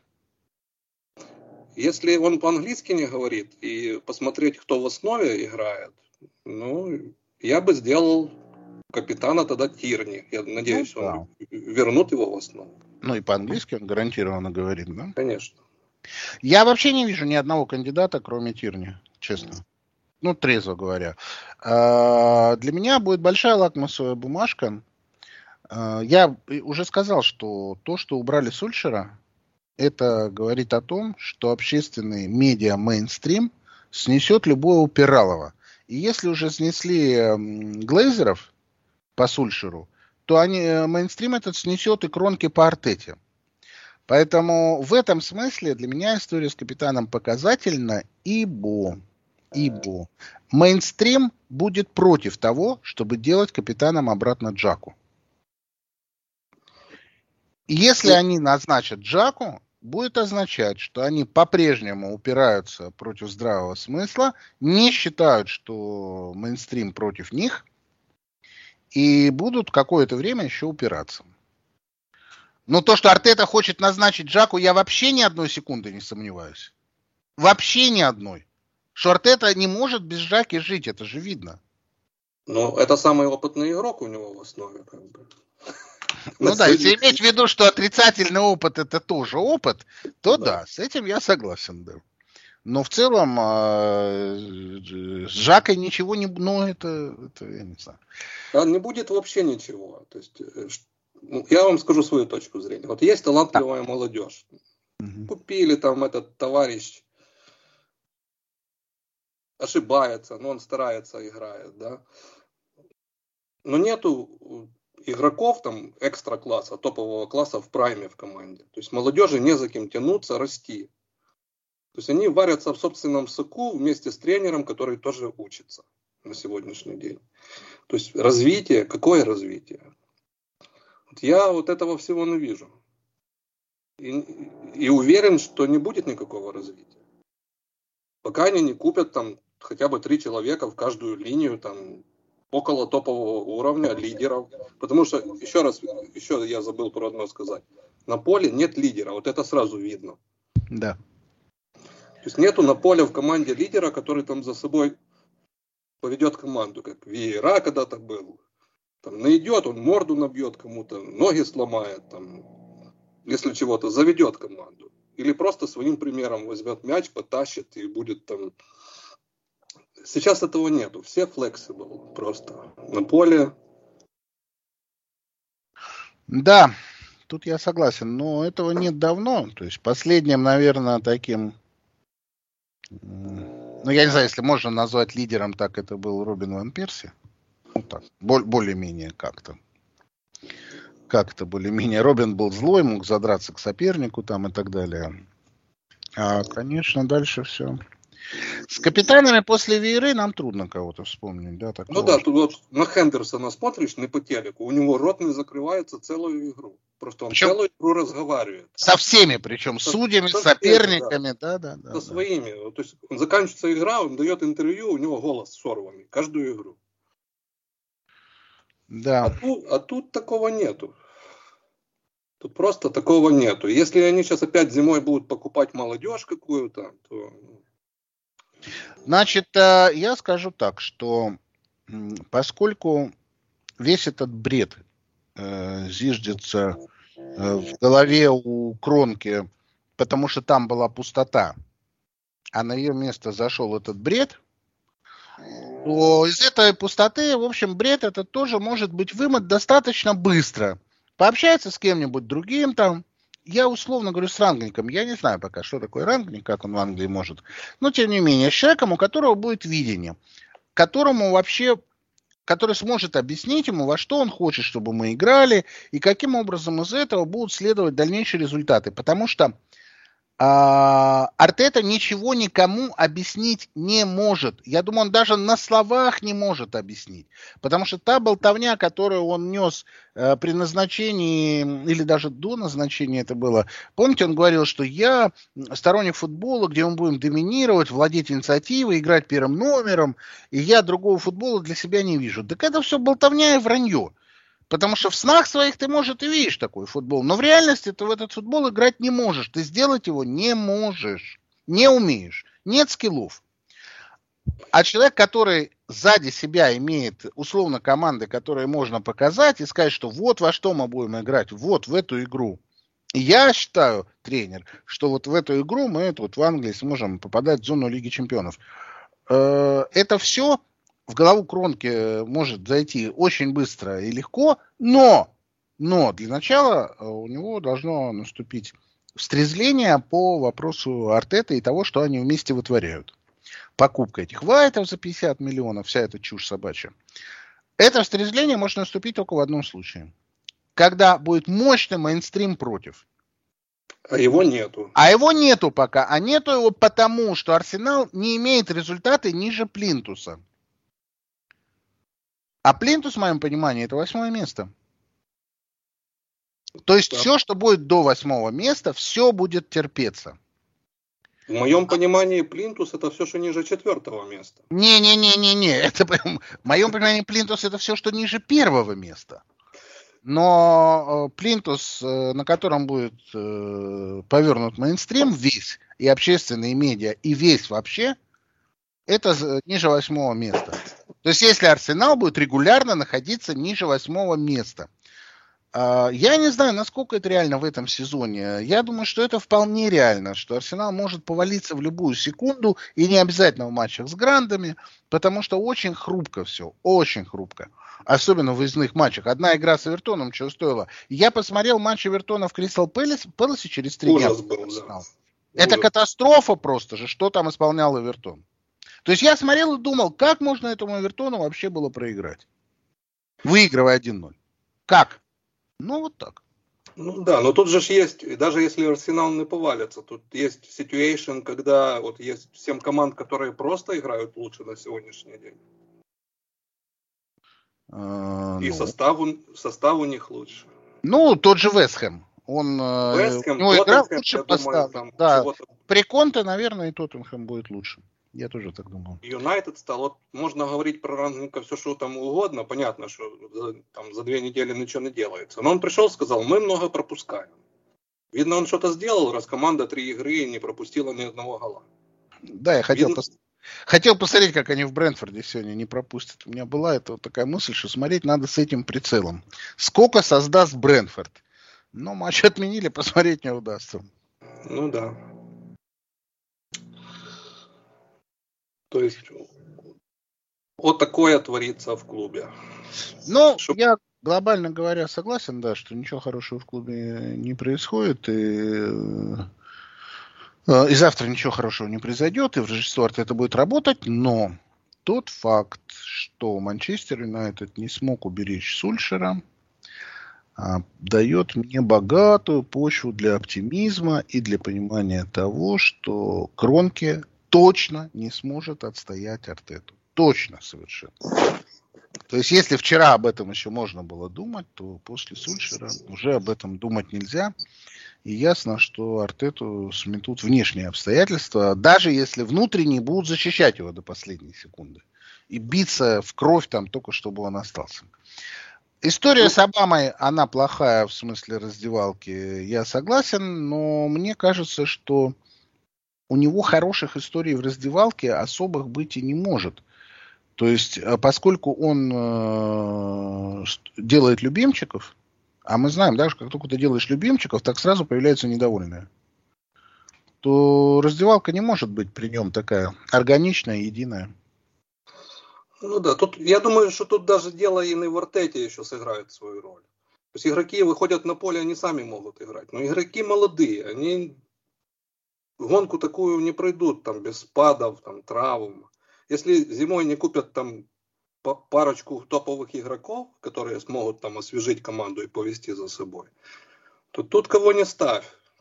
Если он по-английски не говорит и посмотреть, кто в основе играет, ну, я бы сделал капитана тогда Тирни. Я надеюсь, ну, да. он вернут его в основу. Ну и по-английски он гарантированно говорит, да? Конечно. Я вообще не вижу ни одного кандидата, кроме Тирни, честно. Ну, трезво говоря. Для меня будет большая лакмусовая бумажка. Я уже сказал, что то, что убрали Сульшера, это говорит о том, что общественный медиа-мейнстрим снесет любого упиралова. И если уже снесли Глейзеров по Сульшеру, то они, мейнстрим этот снесет и Кронки по Артете. Поэтому в этом смысле для меня история с капитаном показательна, ибо, ибо мейнстрим будет против того, чтобы делать капитаном обратно Джаку. И если они назначат Джаку, будет означать, что они по-прежнему упираются против здравого смысла, не считают, что мейнстрим против них, и будут какое-то время еще упираться. Но то, что Артета хочет назначить Джаку, я вообще ни одной секунды не сомневаюсь. Вообще ни одной. Что Артета не может без Джаки жить, это же видно. Ну, это самый опытный игрок у него в основе, как бы. Ну да, если иметь в виду, что отрицательный опыт это тоже опыт, то да, да с этим я согласен, да. Но в целом с Жакой ничего не... Ну, это, это я не знаю. А не будет вообще ничего. То есть, я вам скажу свою точку зрения. Вот есть талантливая да. молодежь. Угу. Купили там этот товарищ, ошибается, но он старается, играет, да. Но нету игроков там экстра-класса, топового класса в прайме в команде. То есть молодежи не за кем тянуться, расти. То есть они варятся в собственном соку вместе с тренером, который тоже учится на сегодняшний день. То есть развитие, какое развитие? Вот я вот этого всего не вижу. И, и уверен, что не будет никакого развития. Пока они не купят там хотя бы три человека в каждую линию, там, около топового уровня лидеров. Потому что, еще раз, еще я забыл про одно сказать. На поле нет лидера, вот это сразу видно. Да. То есть нету на поле в команде лидера, который там за собой поведет команду, как Виейра когда-то был. Там найдет, он морду набьет кому-то, ноги сломает, там, если чего-то, заведет команду. Или просто своим примером возьмет мяч, потащит и будет там... Сейчас этого нету. Все flexible просто на поле. Да, тут я согласен, но этого нет давно. То есть последним, наверное, таким... Ну, я не знаю, если можно назвать лидером, так это был Робин ван Перси. Ну, так, более-менее как-то. Как-то более-менее. Робин был злой, мог задраться к сопернику там и так далее. А, конечно, дальше все. С капитанами после Виейры нам трудно кого-то вспомнить, да? Ну да, тут вот на Хендерсона смотришь, не по телеку, у него рот не закрывается целую игру. Просто он причем целую игру разговаривает. Со всеми, причем со, судьями, со соперниками, да, да, да. Со да. своими. То есть он заканчивается игра, он дает интервью, у него голос сорванный, каждую игру. Да. А тут, а тут такого нету. Тут просто такого нету. Если они сейчас опять зимой будут покупать молодежь какую-то, то... Значит, я скажу так, что поскольку весь этот бред э, зиждется э, в голове у Кронки, потому что там была пустота, а на ее место зашел этот бред, то из этой пустоты, в общем, бред этот тоже может быть вымыт достаточно быстро. Пообщается с кем-нибудь другим там. Я условно говорю с рангником. Я не знаю пока, что такое рангник, как он в Англии может. Но, тем не менее, с человеком, у которого будет видение, которому вообще, который сможет объяснить ему, во что он хочет, чтобы мы играли, и каким образом из этого будут следовать дальнейшие результаты. Потому что а, Артета ничего никому объяснить не может. Я думаю, он даже на словах не может объяснить. Потому что та болтовня, которую он нес э, при назначении, или даже до назначения это было, помните, он говорил, что я сторонник футбола, где мы будем доминировать, владеть инициативой, играть первым номером, и я другого футбола для себя не вижу. Так это все болтовня и вранье. Потому что в снах своих ты, может, и видишь такой футбол, но в реальности ты в этот футбол играть не можешь. Ты сделать его не можешь, не умеешь, нет скиллов. А человек, который сзади себя имеет условно команды, которые можно показать и сказать, что вот во что мы будем играть, вот в эту игру. И я считаю, тренер, что вот в эту игру мы вот в Англии сможем попадать в зону Лиги Чемпионов. Это все в голову Кронке может зайти очень быстро и легко, но, но для начала у него должно наступить встрязвление по вопросу Артета и того, что они вместе вытворяют. Покупка этих Вайтов за пятьдесят миллионов, вся эта чушь собачья. Это встрязвление может наступить только в одном случае. Когда будет мощный мейнстрим против. А его нету. А его нету пока. А нету его потому, что Арсенал не имеет результаты ниже Плинтуса. А Плинтус, в моем понимании, это восьмое место. То есть да. Все, что будет до восьмого места, все будет терпеться. В моем понимании Плинтус это все, что ниже четвертого места. Не-не-не-не-не. Это, в моем понимании Плинтус это все, что ниже первого места. Но Плинтус, на котором будет повернут мейнстрим весь, и общественные медиа, и весь вообще, это ниже восьмого места. То есть, если Арсенал будет регулярно находиться ниже восьмого места. Я не знаю, насколько это реально в этом сезоне. Я думаю, что это вполне реально, что Арсенал может повалиться в любую секунду, и не обязательно в матчах с грандами, потому что очень хрупко все, очень хрупко. Особенно в выездных матчах. Одна игра с Эвертоном чего стоила. Я посмотрел матч Эвертона в Кристал Пэласе через три дня. Ужас был, да. Это Ужас. Катастрофа просто же, что там исполнял Эвертон. То есть я смотрел и думал, как можно этому Эвертону вообще было проиграть, выигрывая один ноль. Как? Ну, вот так. Ну да, но тут же есть, даже если Арсенал не повалится, тут есть ситуация, когда вот есть семь команд, которые просто играют лучше на сегодняшний день. А, И ну. состав, состав у них лучше. Ну, тот же Вест Хэм. Он, Вест Хэм, у него игра Тоттенхэм, лучше я поставлена. думаю, там Да. чего-то... При Конте, наверное, и Тоттенхэм будет лучше. Я тоже так думал. Юнайтед стал, вот можно говорить про Рангника все, что там угодно, понятно, что за, там за две недели ничего не делается. Но он пришел, сказал, мы много пропускаем. Видно, он что-то сделал, раз команда три игры не пропустила ни одного гола. Да, я хотел, Видно... пос... хотел посмотреть, как они в Брентфорде сегодня не пропустят. У меня была это вот такая мысль, что смотреть надо с этим прицелом. Сколько создаст Брентфорд? Но матч отменили, посмотреть не удастся. Ну да. То есть вот такое творится в клубе. Ну, Чтоб... я, глобально говоря, согласен, да, что ничего хорошего в клубе не происходит. И, и завтра ничего хорошего не произойдет, и в Рождество Артета будет работать. Но тот факт, что Манчестер Юнайтед не смог уберечь Сульшера, дает мне богатую почву для оптимизма и для понимания того, что Кронке точно не сможет отстоять Артету. Точно совершенно. То есть, если вчера об этом еще можно было думать, то после Сульшера уже об этом думать нельзя. И ясно, что Артету сметут внешние обстоятельства, даже если внутренние будут защищать его до последней секунды. И биться в кровь там только, чтобы он остался. История с Обамой, она плохая в смысле раздевалки, я согласен, но мне кажется, что у него хороших историй в раздевалке особых быть и не может. То есть, поскольку он э, делает любимчиков, а мы знаем, да, что как только ты делаешь любимчиков, так сразу появляются недовольные, то раздевалка не может быть при нем такая органичная, единая. Ну да, тут я думаю, что тут даже дело и не в Артете еще сыграет свою роль. То есть игроки выходят на поле, они сами могут играть. Но игроки молодые, они гонку такую не пройдут, там, без спадов, там, травм. Если зимой не купят там парочку топовых игроков, которые смогут там освежить команду и повести за собой, то тут кого не ставь.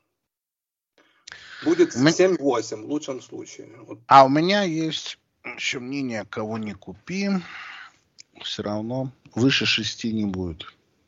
Будет семь-восемь в лучшем случае. Вот. А у меня есть еще мнение, кого не купи, все равно выше шести не будет.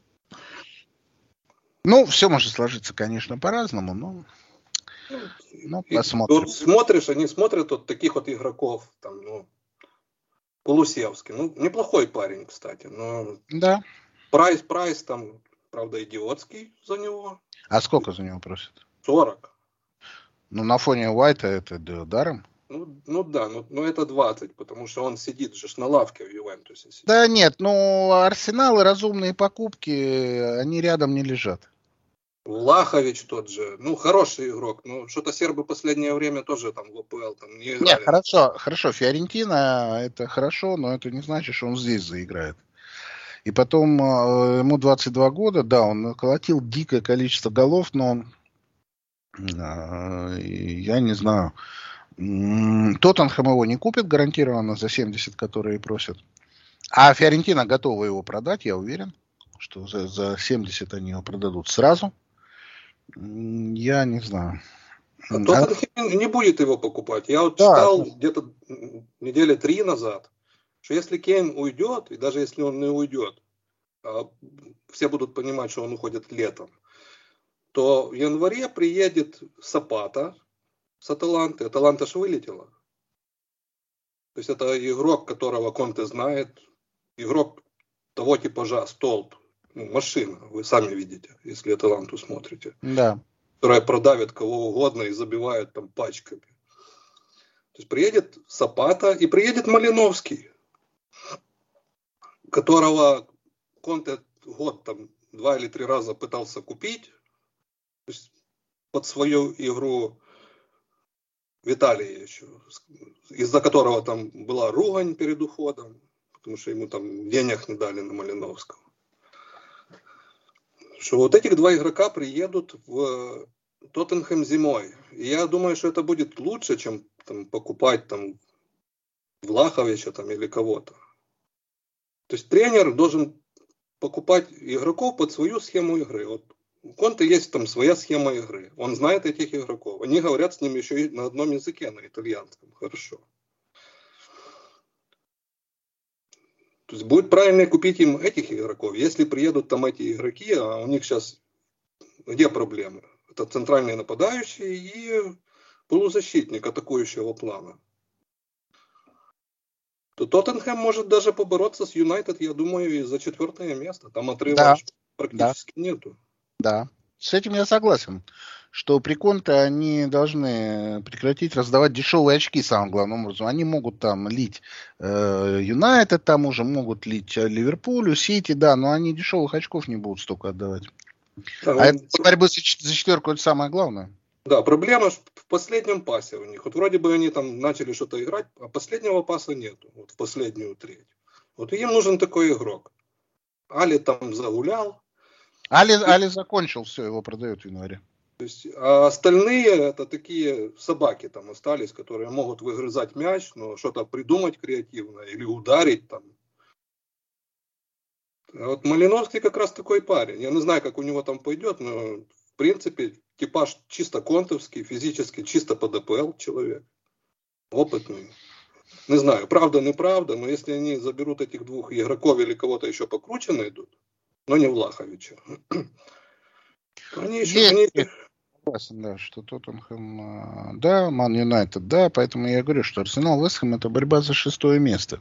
Ну, все может сложиться, конечно, по-разному, но... Ну, посмотрим. Тут смотришь, они смотрят вот таких вот игроков, там, ну, Полусевский. Ну, неплохой парень, кстати, но... Да. Прайс, прайс там, правда, идиотский за него. А сколько за него просят? сорок. Ну, на фоне Уайта это да, даром. Ну, ну да, ну, ну это двадцать, потому что он сидит же на лавке в Ювентусе. Сидит. Да нет, ну Арсенал и разумные покупки, они рядом не лежат. Влахович тот же, ну хороший игрок, но что-то сербы в последнее время тоже там в АПЛ там не играли. Нет, хорошо, хорошо, Фиорентина это хорошо, но это не значит, что он здесь заиграет. И потом ему двадцать два года, да, он колотил дикое количество голов, но я не знаю, Тоттенхэм его не купит гарантированно за семьдесят, которые просят. А Фиорентина готова его продать, я уверен, что за, за семьдесят они его продадут сразу. Я не знаю. А Тоттенхэм не будет его покупать. Я вот да, читал да. где-то недели три назад, что если Кейн уйдет, и даже если он не уйдет, все будут понимать, что он уходит летом, то в январе приедет Сапата с Аталанты. Аталанта ж вылетела. То есть это игрок, которого Конте знает, игрок того типажа, столб, ну, машина, вы сами видите, если Аталанту смотрите. Да. Которая продавит кого угодно и забивает там пачками. То есть приедет Сапата и приедет Малиновский, которого Конте год там два или три раза пытался купить, то есть под свою игру в Италии еще, из-за которого там была ругань перед уходом, потому что ему там денег не дали на Малиновского. Что вот этих два игрока приедут в Тоттенхэм зимой. И я думаю, что это будет лучше, чем там, покупать там Влаховича там, или кого-то. То есть тренер должен покупать игроков под свою схему игры. Вот у Конте есть там своя схема игры. Он знает этих игроков. Они говорят с ним еще и на одном языке, на итальянском. Хорошо. То есть будет правильно купить им этих игроков. Если приедут там эти игроки, а у них сейчас где проблемы? Это центральные нападающие и полузащитник атакующего плана. То Тоттенхэм может даже побороться с Юнайтед, я думаю, и за четвертое место. Там отрыва да, практически да. нету. Да, с этим я согласен, что при Конте они должны прекратить раздавать дешевые очки, самым главным образом. Они могут там лить Юнайтед, э, там уже могут лить Ливерпулю, Сити, да, но они дешевых очков не будут столько отдавать. Да, а это борьба за четверку, это самое главное. Да, проблема в последнем пасе у них. Вот вроде бы они там начали что-то играть, а последнего паса нету, вот в последнюю треть. Вот им нужен такой игрок. Али там загулял. Али, Али закончил, все, его продают в январе. То есть, а остальные это такие собаки там остались, которые могут выгрызать мяч, но что-то придумать креативно или ударить там. А вот Малиновский как раз такой парень. Я не знаю, как у него там пойдет, но в принципе типаж чисто контовский, физически чисто под АПЛ человек. Опытный. Не знаю, правда, неправда, но если они заберут этих двух игроков или кого-то еще покруче найдут, но не Влаховича. Они еще... Они... Согласен, да, что Тоттенхэм, да, Ман Юнайтед, да, поэтому я говорю, что Арсенал, Вест Хэм — это борьба за шестое место.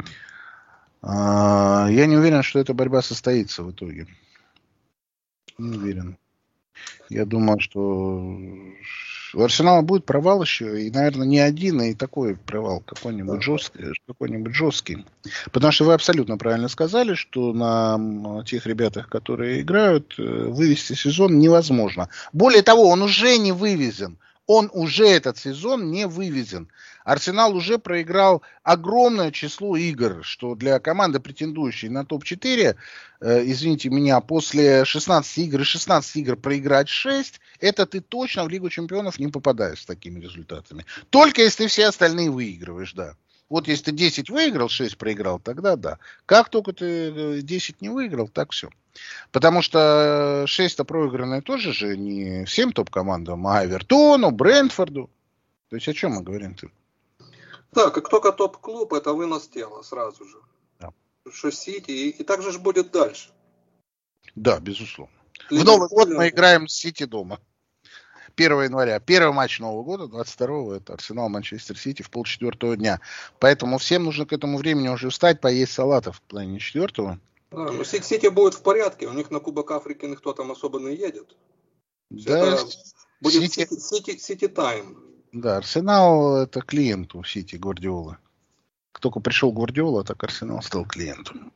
Я не уверен, что эта борьба состоится в итоге. Не уверен. Я думаю, что у Арсенала будет провал еще, и, наверное, не один, и такой провал какой-нибудь жесткий, какой-нибудь жесткий. Потому что вы абсолютно правильно сказали, что на тех ребятах, которые играют, вывести сезон невозможно. Более того, он уже не вывезен. Он уже этот сезон не вывезен. Арсенал уже проиграл огромное число игр, что для команды, претендующей на топ четыре, э, извините меня, после шестнадцати игр и шестнадцати игр проиграть шесть, это ты точно в Лигу чемпионов не попадаешь с такими результатами. Только если ты все остальные выигрываешь, да. Вот если ты десять выиграл, шесть проиграл, тогда да. Как только ты десять не выиграл, так все. Потому что шесть-то проигранные тоже же не всем топ-командам, а Эвертону, Брентфорду. То есть о чем мы говорим-то? Да, как только топ-клуб, это вынос тела сразу же. Да. Что Сити, и, и так же ж будет дальше. Да, безусловно. В Новый год мы играем с Сити дома. первого января. Первый матч Нового года, двадцать второго, это Арсенал Манчестер Сити в полчетвертого дня. Поэтому всем нужно к этому времени уже встать, поесть салатов в плане четвертого. Да, но Сити будет в порядке, у них на Кубок Африки никто там особо не едет. Да, Это будет Сити... Сити, Сити Тайм. Да, Арсенал это клиент у Сити Гвардиолы. Как только пришел Гвардиола, так Арсенал стал клиентом.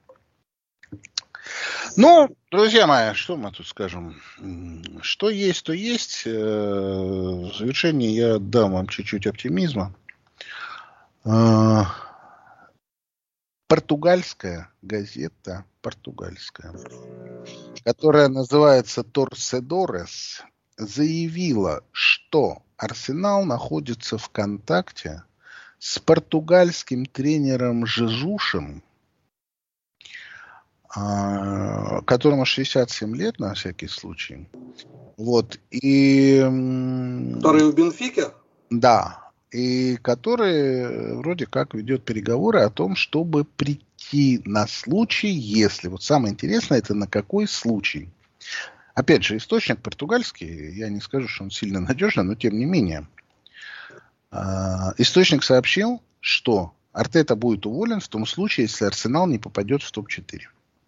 Ну, друзья мои, что мы тут скажем? Что есть, то есть. В завершении я дам вам чуть-чуть оптимизма. Португальская газета, португальская, которая называется Торседорес, заявила, что Арсенал находится в контакте с португальским тренером Жезушем, которому шестьдесят семь лет, на всякий случай. Вот. И... Который в Бенфике? Да. И который вроде как ведет переговоры о том, чтобы прийти на случай, если... Вот самое интересное, это на какой случай. Опять же, источник португальский, я не скажу, что он сильно надежный, но тем не менее. Источник сообщил, что Артета будет уволен в том случае, если Арсенал не попадет в топ четыре.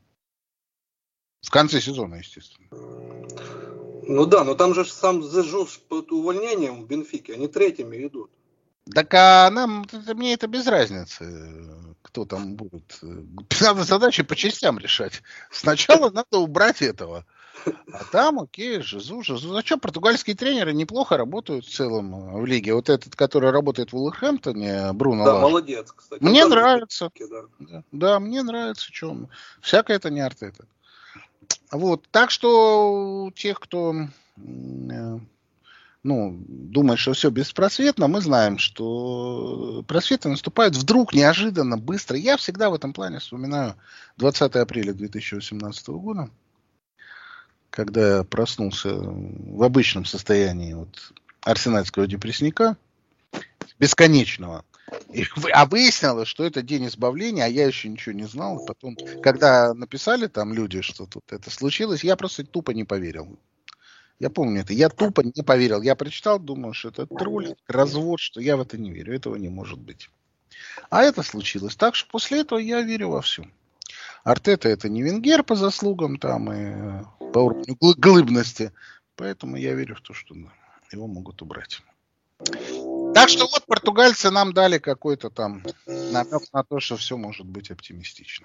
В конце сезона, естественно. Ну да, но там же сам Зежус под увольнением в Бенфике, они третьими идут. Так а нам, это, мне это без разницы, кто там будет. Надо задачи по частям решать. Сначала надо убрать этого. А там, окей, Жезус, Жезус. А что, португальские тренеры неплохо работают в целом в лиге. Вот этот, который работает в Уилверхэмптоне, Бруно Да, Лаж. молодец, кстати. Мне нравится. Да. Да, да, мне нравится, что он. Всякое это не Артета. Вот, так что у тех, кто ну, думает, что все беспросветно, мы знаем, что просветы наступают вдруг, неожиданно, быстро. Я всегда в этом плане вспоминаю двадцатое апреля две тысячи восемнадцатого года, когда я проснулся в обычном состоянии вот, арсенальского депрессника, бесконечного. И, а выяснилось, что это день избавления, а я еще ничего не знал. Потом, когда написали там люди, что тут это случилось, я просто тупо не поверил. Я помню это. Я тупо не поверил. Я прочитал, думаю, что это троллинг, развод, что я в это не верю. Этого не может быть. А это случилось. Так что после этого я верю во все. Артета это не Венгер по заслугам там и по уровню глыбности. Поэтому я верю в то, что его могут убрать. Так что вот португальцы нам дали какой-то там намек на то, что все может быть оптимистично.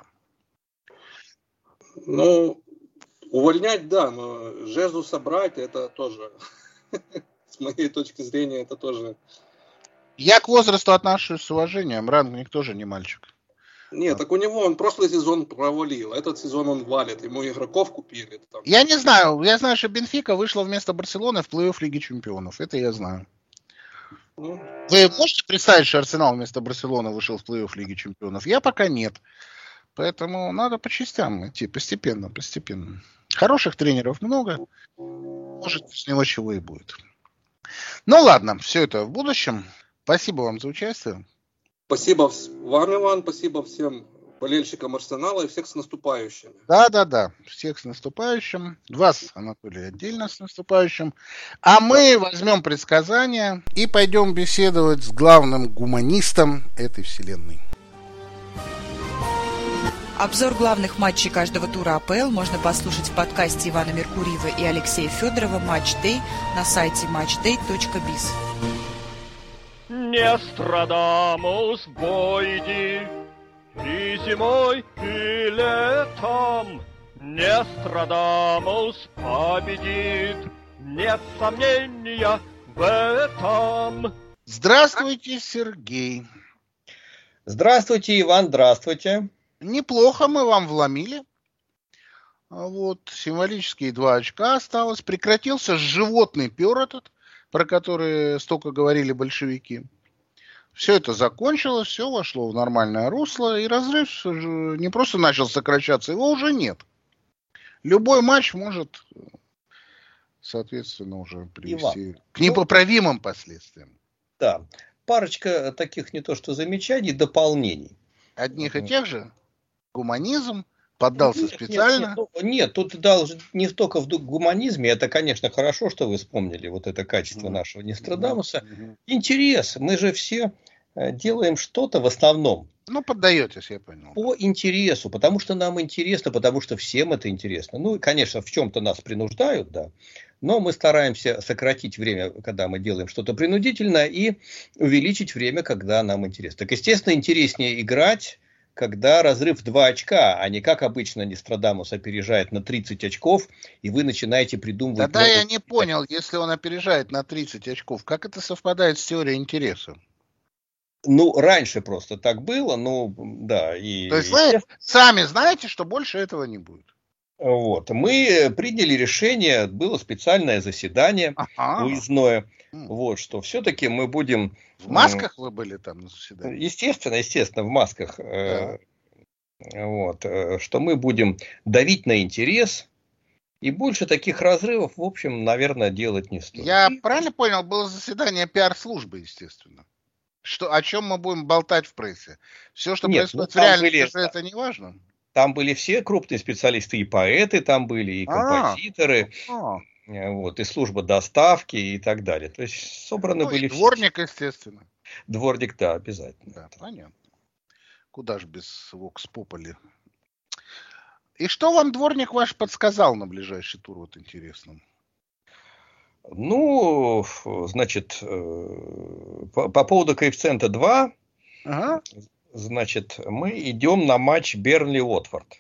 Ну, увольнять, да, но Жезуса брать, это тоже, с моей точки зрения, это тоже... Я к возрасту отношусь с уважением. Рангник тоже не мальчик. Нет, а. так у него он прошлый сезон провалил, этот сезон он валит, ему игроков купили. Там. Я не знаю, я знаю, что Бенфика вышла вместо Барселоны в плей-офф Лиги Чемпионов. Это я знаю. Ну. Вы можете представить, что Арсенал вместо Барселоны вышел в плей-офф Лиги Чемпионов? Я пока нет. Поэтому надо по частям идти, постепенно, постепенно. Хороших тренеров много. Может, с него чего и будет. Ну ладно, все это в будущем. Спасибо вам за участие. Спасибо вам, Иван, спасибо всем болельщикам Арсенала и всех с наступающим. Да, да, да, всех с наступающим. Вас, Анатолий, отдельно с наступающим. А мы возьмем предсказания и пойдем беседовать с главным гуманистом этой вселенной. Обзор главных матчей каждого тура АПЛ можно послушать в подкасте Ивана Меркурьева и Алексея Федорова «Матч Дэй» на сайте матчдэй точка биз. Нострадамус войди и зимой, и летом. Нострадамус победит, нет сомнения в этом. Здравствуйте, Сергей. Здравствуйте, Иван, здравствуйте. Неплохо мы вам вломили. Вот, символические два очка осталось. Прекратился животный пер этот, про который столько говорили большевики. Все это закончилось, все вошло в нормальное русло, и разрыв не просто начал сокращаться, его уже нет. Любой матч может, соответственно, уже привести Иван, к непоправимым последствиям. Да, парочка таких не то что замечаний, дополнений. Одних и тех же? Гуманизм? Поддался нет, специально? Нет, нет, нет, тут даже не только в гуманизме. Это, конечно, хорошо, что вы вспомнили вот это качество mm-hmm. нашего Нострадамуса. Mm-hmm. Интерес. Мы же все делаем что-то в основном Ну, поддаетесь, я понял. По интересу, потому что нам интересно, потому что всем это интересно. Ну, конечно, в чем-то нас принуждают, да, но мы стараемся сократить время, когда мы делаем что-то принудительное, и увеличить время, когда нам интересно. Так, естественно, интереснее играть, когда разрыв в два очка, а не как обычно Нострадамус опережает на тридцать очков, и вы начинаете придумывать... Тогда я не понял, если он опережает на тридцать очков, как это совпадает с теорией интереса? Ну, раньше просто так было, ну, да. И, То есть вы сами знаете, что больше этого не будет? Вот. Мы приняли решение, было специальное заседание ага. выездное, mm. вот, что все-таки мы будем... В масках вы были там на заседании? Естественно, естественно, в масках. Да. Вот, что мы будем давить на интерес, и больше таких разрывов, в общем, наверное, делать не стоит. Я правильно понял, было заседание пиар-службы, естественно. Что, о чем мы будем болтать в прессе? Все, что Нет, происходит ну, в реальности, были, это не важно? Там были все крупные специалисты, и поэты там были, и композиторы, А-а-а. вот, и служба доставки и так далее. То есть собраны ну, были и все. Дворник, естественно. Дворник, да, обязательно. Да, понятно. Куда ж без Вокс Попули. И что вам дворник ваш подсказал на ближайший тур, вот интересно? Ну, значит, по, по поводу коэффициента два, ага. значит, мы идем на матч Бернли-Уотфорд.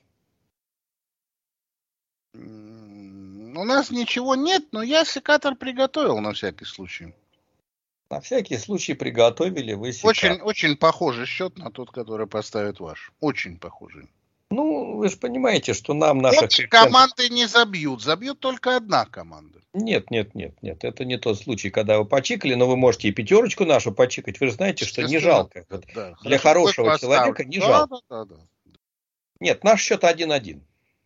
У нас ничего нет, но я секатор приготовил на всякий случай. На всякий случай приготовили вы секатор. Очень, очень похожий счет на тот, который поставит ваш. Очень похожий. Ну, вы же понимаете, что нам наши коэффициенты... команды не забьют. Забьет только одна команда. Нет, нет, нет, нет. Это не тот случай, когда вы почикали, но вы можете и пятерочку нашу почикать. Вы же знаете, что не жалко. Да, да. Для хорошего человека не да, жалко. Да, да, да. Нет, наш счет один-один.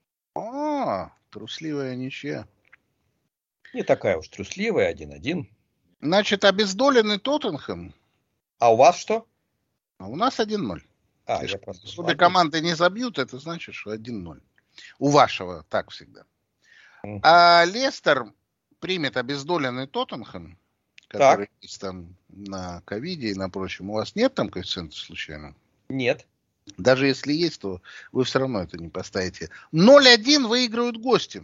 А, трусливая ничья. Не такая уж трусливая, один-один. Значит, обездоленный Тоттенхэм. А у вас что? А у нас один-ноль. А, если обе команды не забьют, это значит, что один-ноль. У вашего так всегда. Uh-huh. А Лестер примет обездоленный Тоттенхэм, который так. есть там на ковиде и на прочем. У вас нет там коэффициента случайно? Нет. Даже если есть, то вы все равно это не поставите. ноль-один выигрывают гости.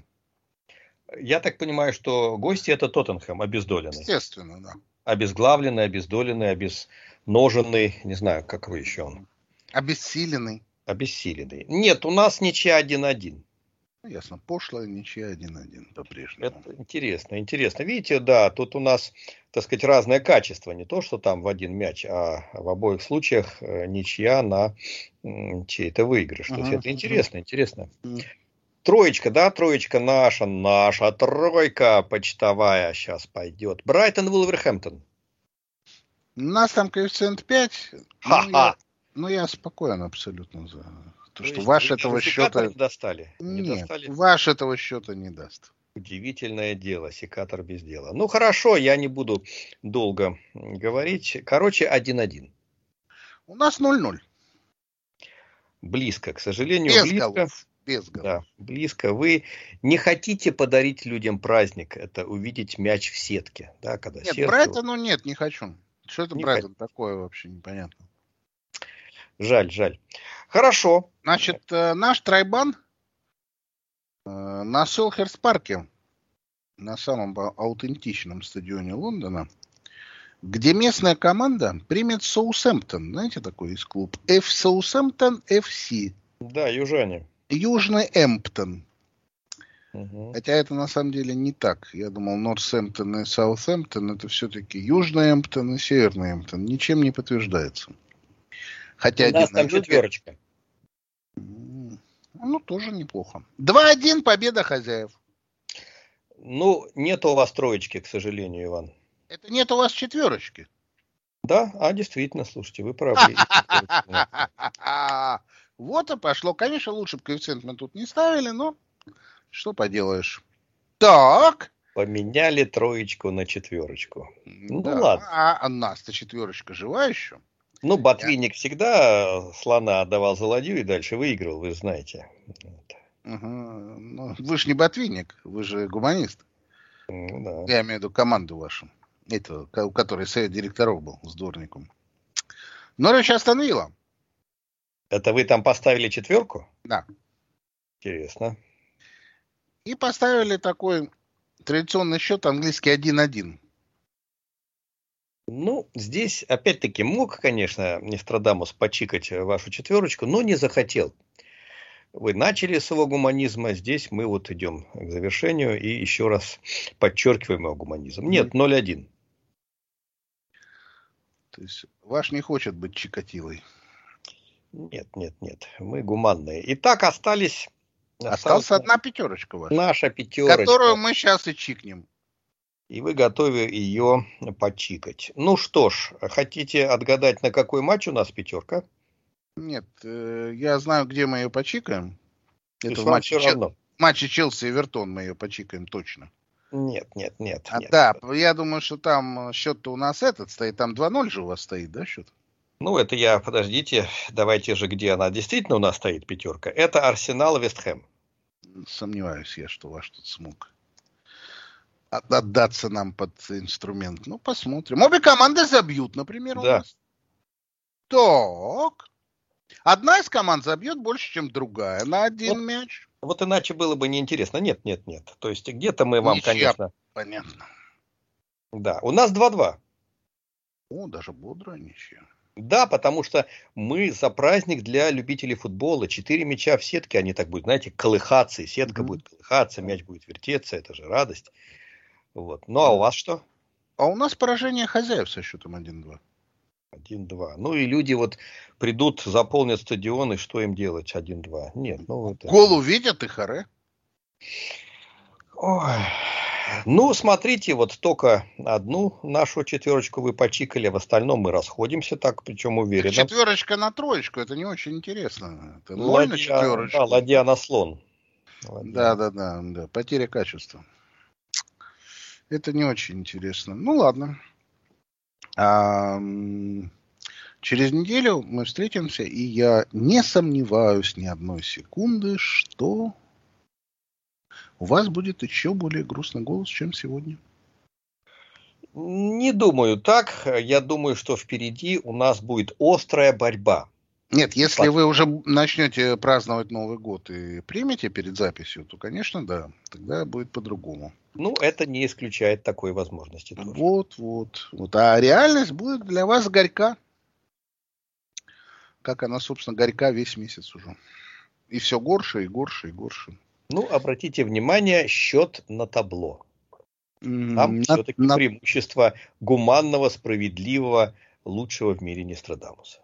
Я так понимаю, что гости это Тоттенхэм, обездоленный. Естественно, да. Обезглавленный, обездоленный, обезноженный, не знаю, как вы еще он. Обессиленный. Обессиленный. Нет, у нас ничья один-один. Ясно, пошлая ничья один-один по-прежнему. Это интересно, интересно. Видите, да, тут у нас, так сказать, разное качество. Не то, что там в один мяч, а в обоих случаях ничья на чей-то выигрыш. Uh-huh. То есть это интересно, интересно. Uh-huh. Троечка, да, троечка наша, наша тройка почтовая сейчас пойдет. Брайтон, Вулверхэмптон. У нас там коэффициент пять. Ха-ха. Ну, я спокоен абсолютно за то, что ваш этого счета... Не достали? Не Нет, достали? Ваш этого счета не даст. Удивительное дело, секатор без дела. Ну, хорошо, я не буду долго говорить. Короче, один-один. У нас ноль-ноль. Близко, к сожалению, без близко. Голов. Без голов. Да, близко. Вы не хотите подарить людям праздник, это увидеть мяч в сетке. Да, когда нет, сердце... Брайтону нет, не хочу. Что это не Брайтон хочу. Такое вообще непонятно. Жаль, жаль. Хорошо. Значит, наш тройбан на Селхерст-парке, на самом аутентичном стадионе Лондона, где местная команда примет Саутгемптон. Знаете, такой есть клуб? F Саутгемптон эф си. Да, южане. Южный Эмптон. Угу. Хотя это на самом деле не так. Я думал, Нортсэмптон и Саутгемптон это все-таки Южный Эмптон и Северный Эмптон. Ничем не подтверждается. Хотя у нас там четверочка. Ну, тоже неплохо. два-один победа хозяев. Ну, нет у вас троечки, к сожалению, Иван. Это нет у вас четверочки. Да, а действительно, слушайте, вы правы. Вот и пошло. Конечно, лучше бы коэффициент мы тут не ставили, но что поделаешь. Так. Поменяли троечку на четверочку. Ну, ладно. А нас-то четверочка жива еще. Ну, Ботвинник Я... всегда слона отдавал за ладью и дальше выиграл, вы знаете. Угу. Ну, вы же не Ботвинник, вы же гуманист. Ну, да. Я имею в виду команду вашу, это, у которой совет директоров был с дворником. Норвич Астон Вилла. Это вы там поставили четверку? Да. Интересно. И поставили такой традиционный счет английский один-один. Ну, здесь, опять-таки, мог, конечно, Нострадамус почикать вашу четверочку, но не захотел. Вы начали с его гуманизма, здесь мы вот идем к завершению и еще раз подчеркиваем его гуманизм. Нет, ноль-один. То есть ваш не хочет быть Чикатилой? Нет, нет, нет, мы гуманные. Итак, остались... Осталась одна пятерочка ваша. Наша пятерочка. Которую мы сейчас и чикнем. И вы готовы ее почикать. Ну что ж, хотите отгадать, на какой матч у нас пятерка? Нет, э, я знаю, где мы ее почикаем. То Это в вам матче, все равно? в матче Челси-Эвертон мы ее почикаем точно. Нет, нет, нет. А, нет. да, я думаю, что там счет-то у нас этот стоит. Там два-ноль же у вас стоит, да, счет? Ну, это я, подождите, давайте же, где она действительно у нас стоит, пятерка. Это Арсенал и Вест Хэм. Сомневаюсь я, что ваш тут смог отдаться нам под инструмент. Ну, посмотрим. Обе команды забьют, например, у Да. нас. Так. Одна из команд забьет больше, чем другая на один Вот. мяч. Вот иначе было бы неинтересно. Нет, нет, нет. То есть где-то мы вам, Ничья. конечно... Понятно. Да, у нас два-два. О, даже бодрая ничья. Да, потому что мы за праздник для любителей футбола. Четыре мяча в сетке, они так будут, знаете, колыхаться. И сетка Мгм. будет колыхаться, мяч будет вертеться. Это же радость. Вот. Ну, а у вас что? А у нас поражение хозяев со счетом один-два. один-два. Ну, и люди вот придут, заполнят стадион, и что им делать? один-два. Нет, ну... Это... Гол увидят и харе. Ой. Ну, смотрите, вот только одну нашу четверочку вы почикали, а в остальном мы расходимся так, причем уверенно. Четверочка на троечку, это не очень интересно. Это ноль на Ладья, четверочку. да, ладья на слон. Ладья. Да, да, да, да. Потеря качества. Это не очень интересно. Ну ладно. А, м, через неделю мы встретимся, и я не сомневаюсь ни одной секунды, что у вас будет еще более грустный голос, чем сегодня. Не думаю так. Я думаю, что впереди у нас будет острая борьба. Нет, если Под- вы уже начнете праздновать Новый год и примете перед записью, то, конечно, да, тогда будет по-другому. Ну, это не исключает такой возможности тоже. Вот, вот, вот. А реальность будет для вас горька. Как она, собственно, горька весь месяц уже. И все горше, и горше, и горше. Ну, обратите внимание, счет на табло. Там М, на- все-таки на- преимущество гуманного, справедливого, лучшего в мире Нострадамуса.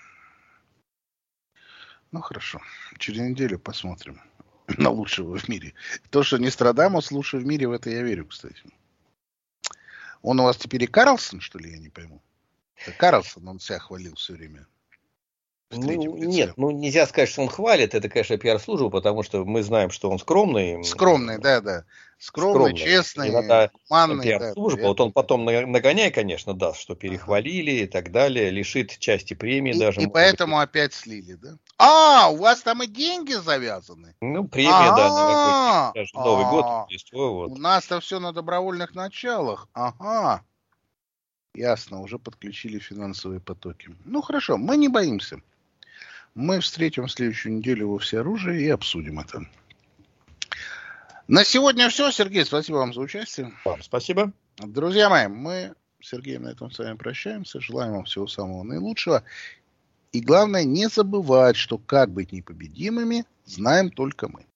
Ну, хорошо. Через неделю посмотрим на лучшего в мире. То, что Нострадамус лучший в мире, в это я верю, кстати. Он у вас теперь и Карлсон, что ли, я не пойму? Это Карлсон, он себя хвалил все время. В третьем Ну, лице. нет, ну нельзя сказать, что он хвалит, это, конечно, пиар-служба, потому что мы знаем, что он скромный. Скромный, да, да. Скромный, Скромный. честный, Иногда гуманный. пиар-служба, да, вот он потом на- нагоняй, конечно, даст, что перехвалили и так далее, лишит части премии И, даже. и может поэтому быть. опять слили, да? А, у вас там и деньги завязаны? Ну, премия, да, А, новогодняя, даже Новый год, а, Рождество, У вот. нас-то все на добровольных началах. Ага. Ясно, уже подключили финансовые потоки. Ну, хорошо, мы не боимся. Мы встретим в следующую неделю во всеоружии и обсудим это. На сегодня все. Сергей, спасибо вам за участие. Вам спасибо. Друзья мои, мы с Сергеем на этом с вами прощаемся. Желаем вам всего самого наилучшего. И главное, не забывать, что как быть непобедимыми, знаем только мы.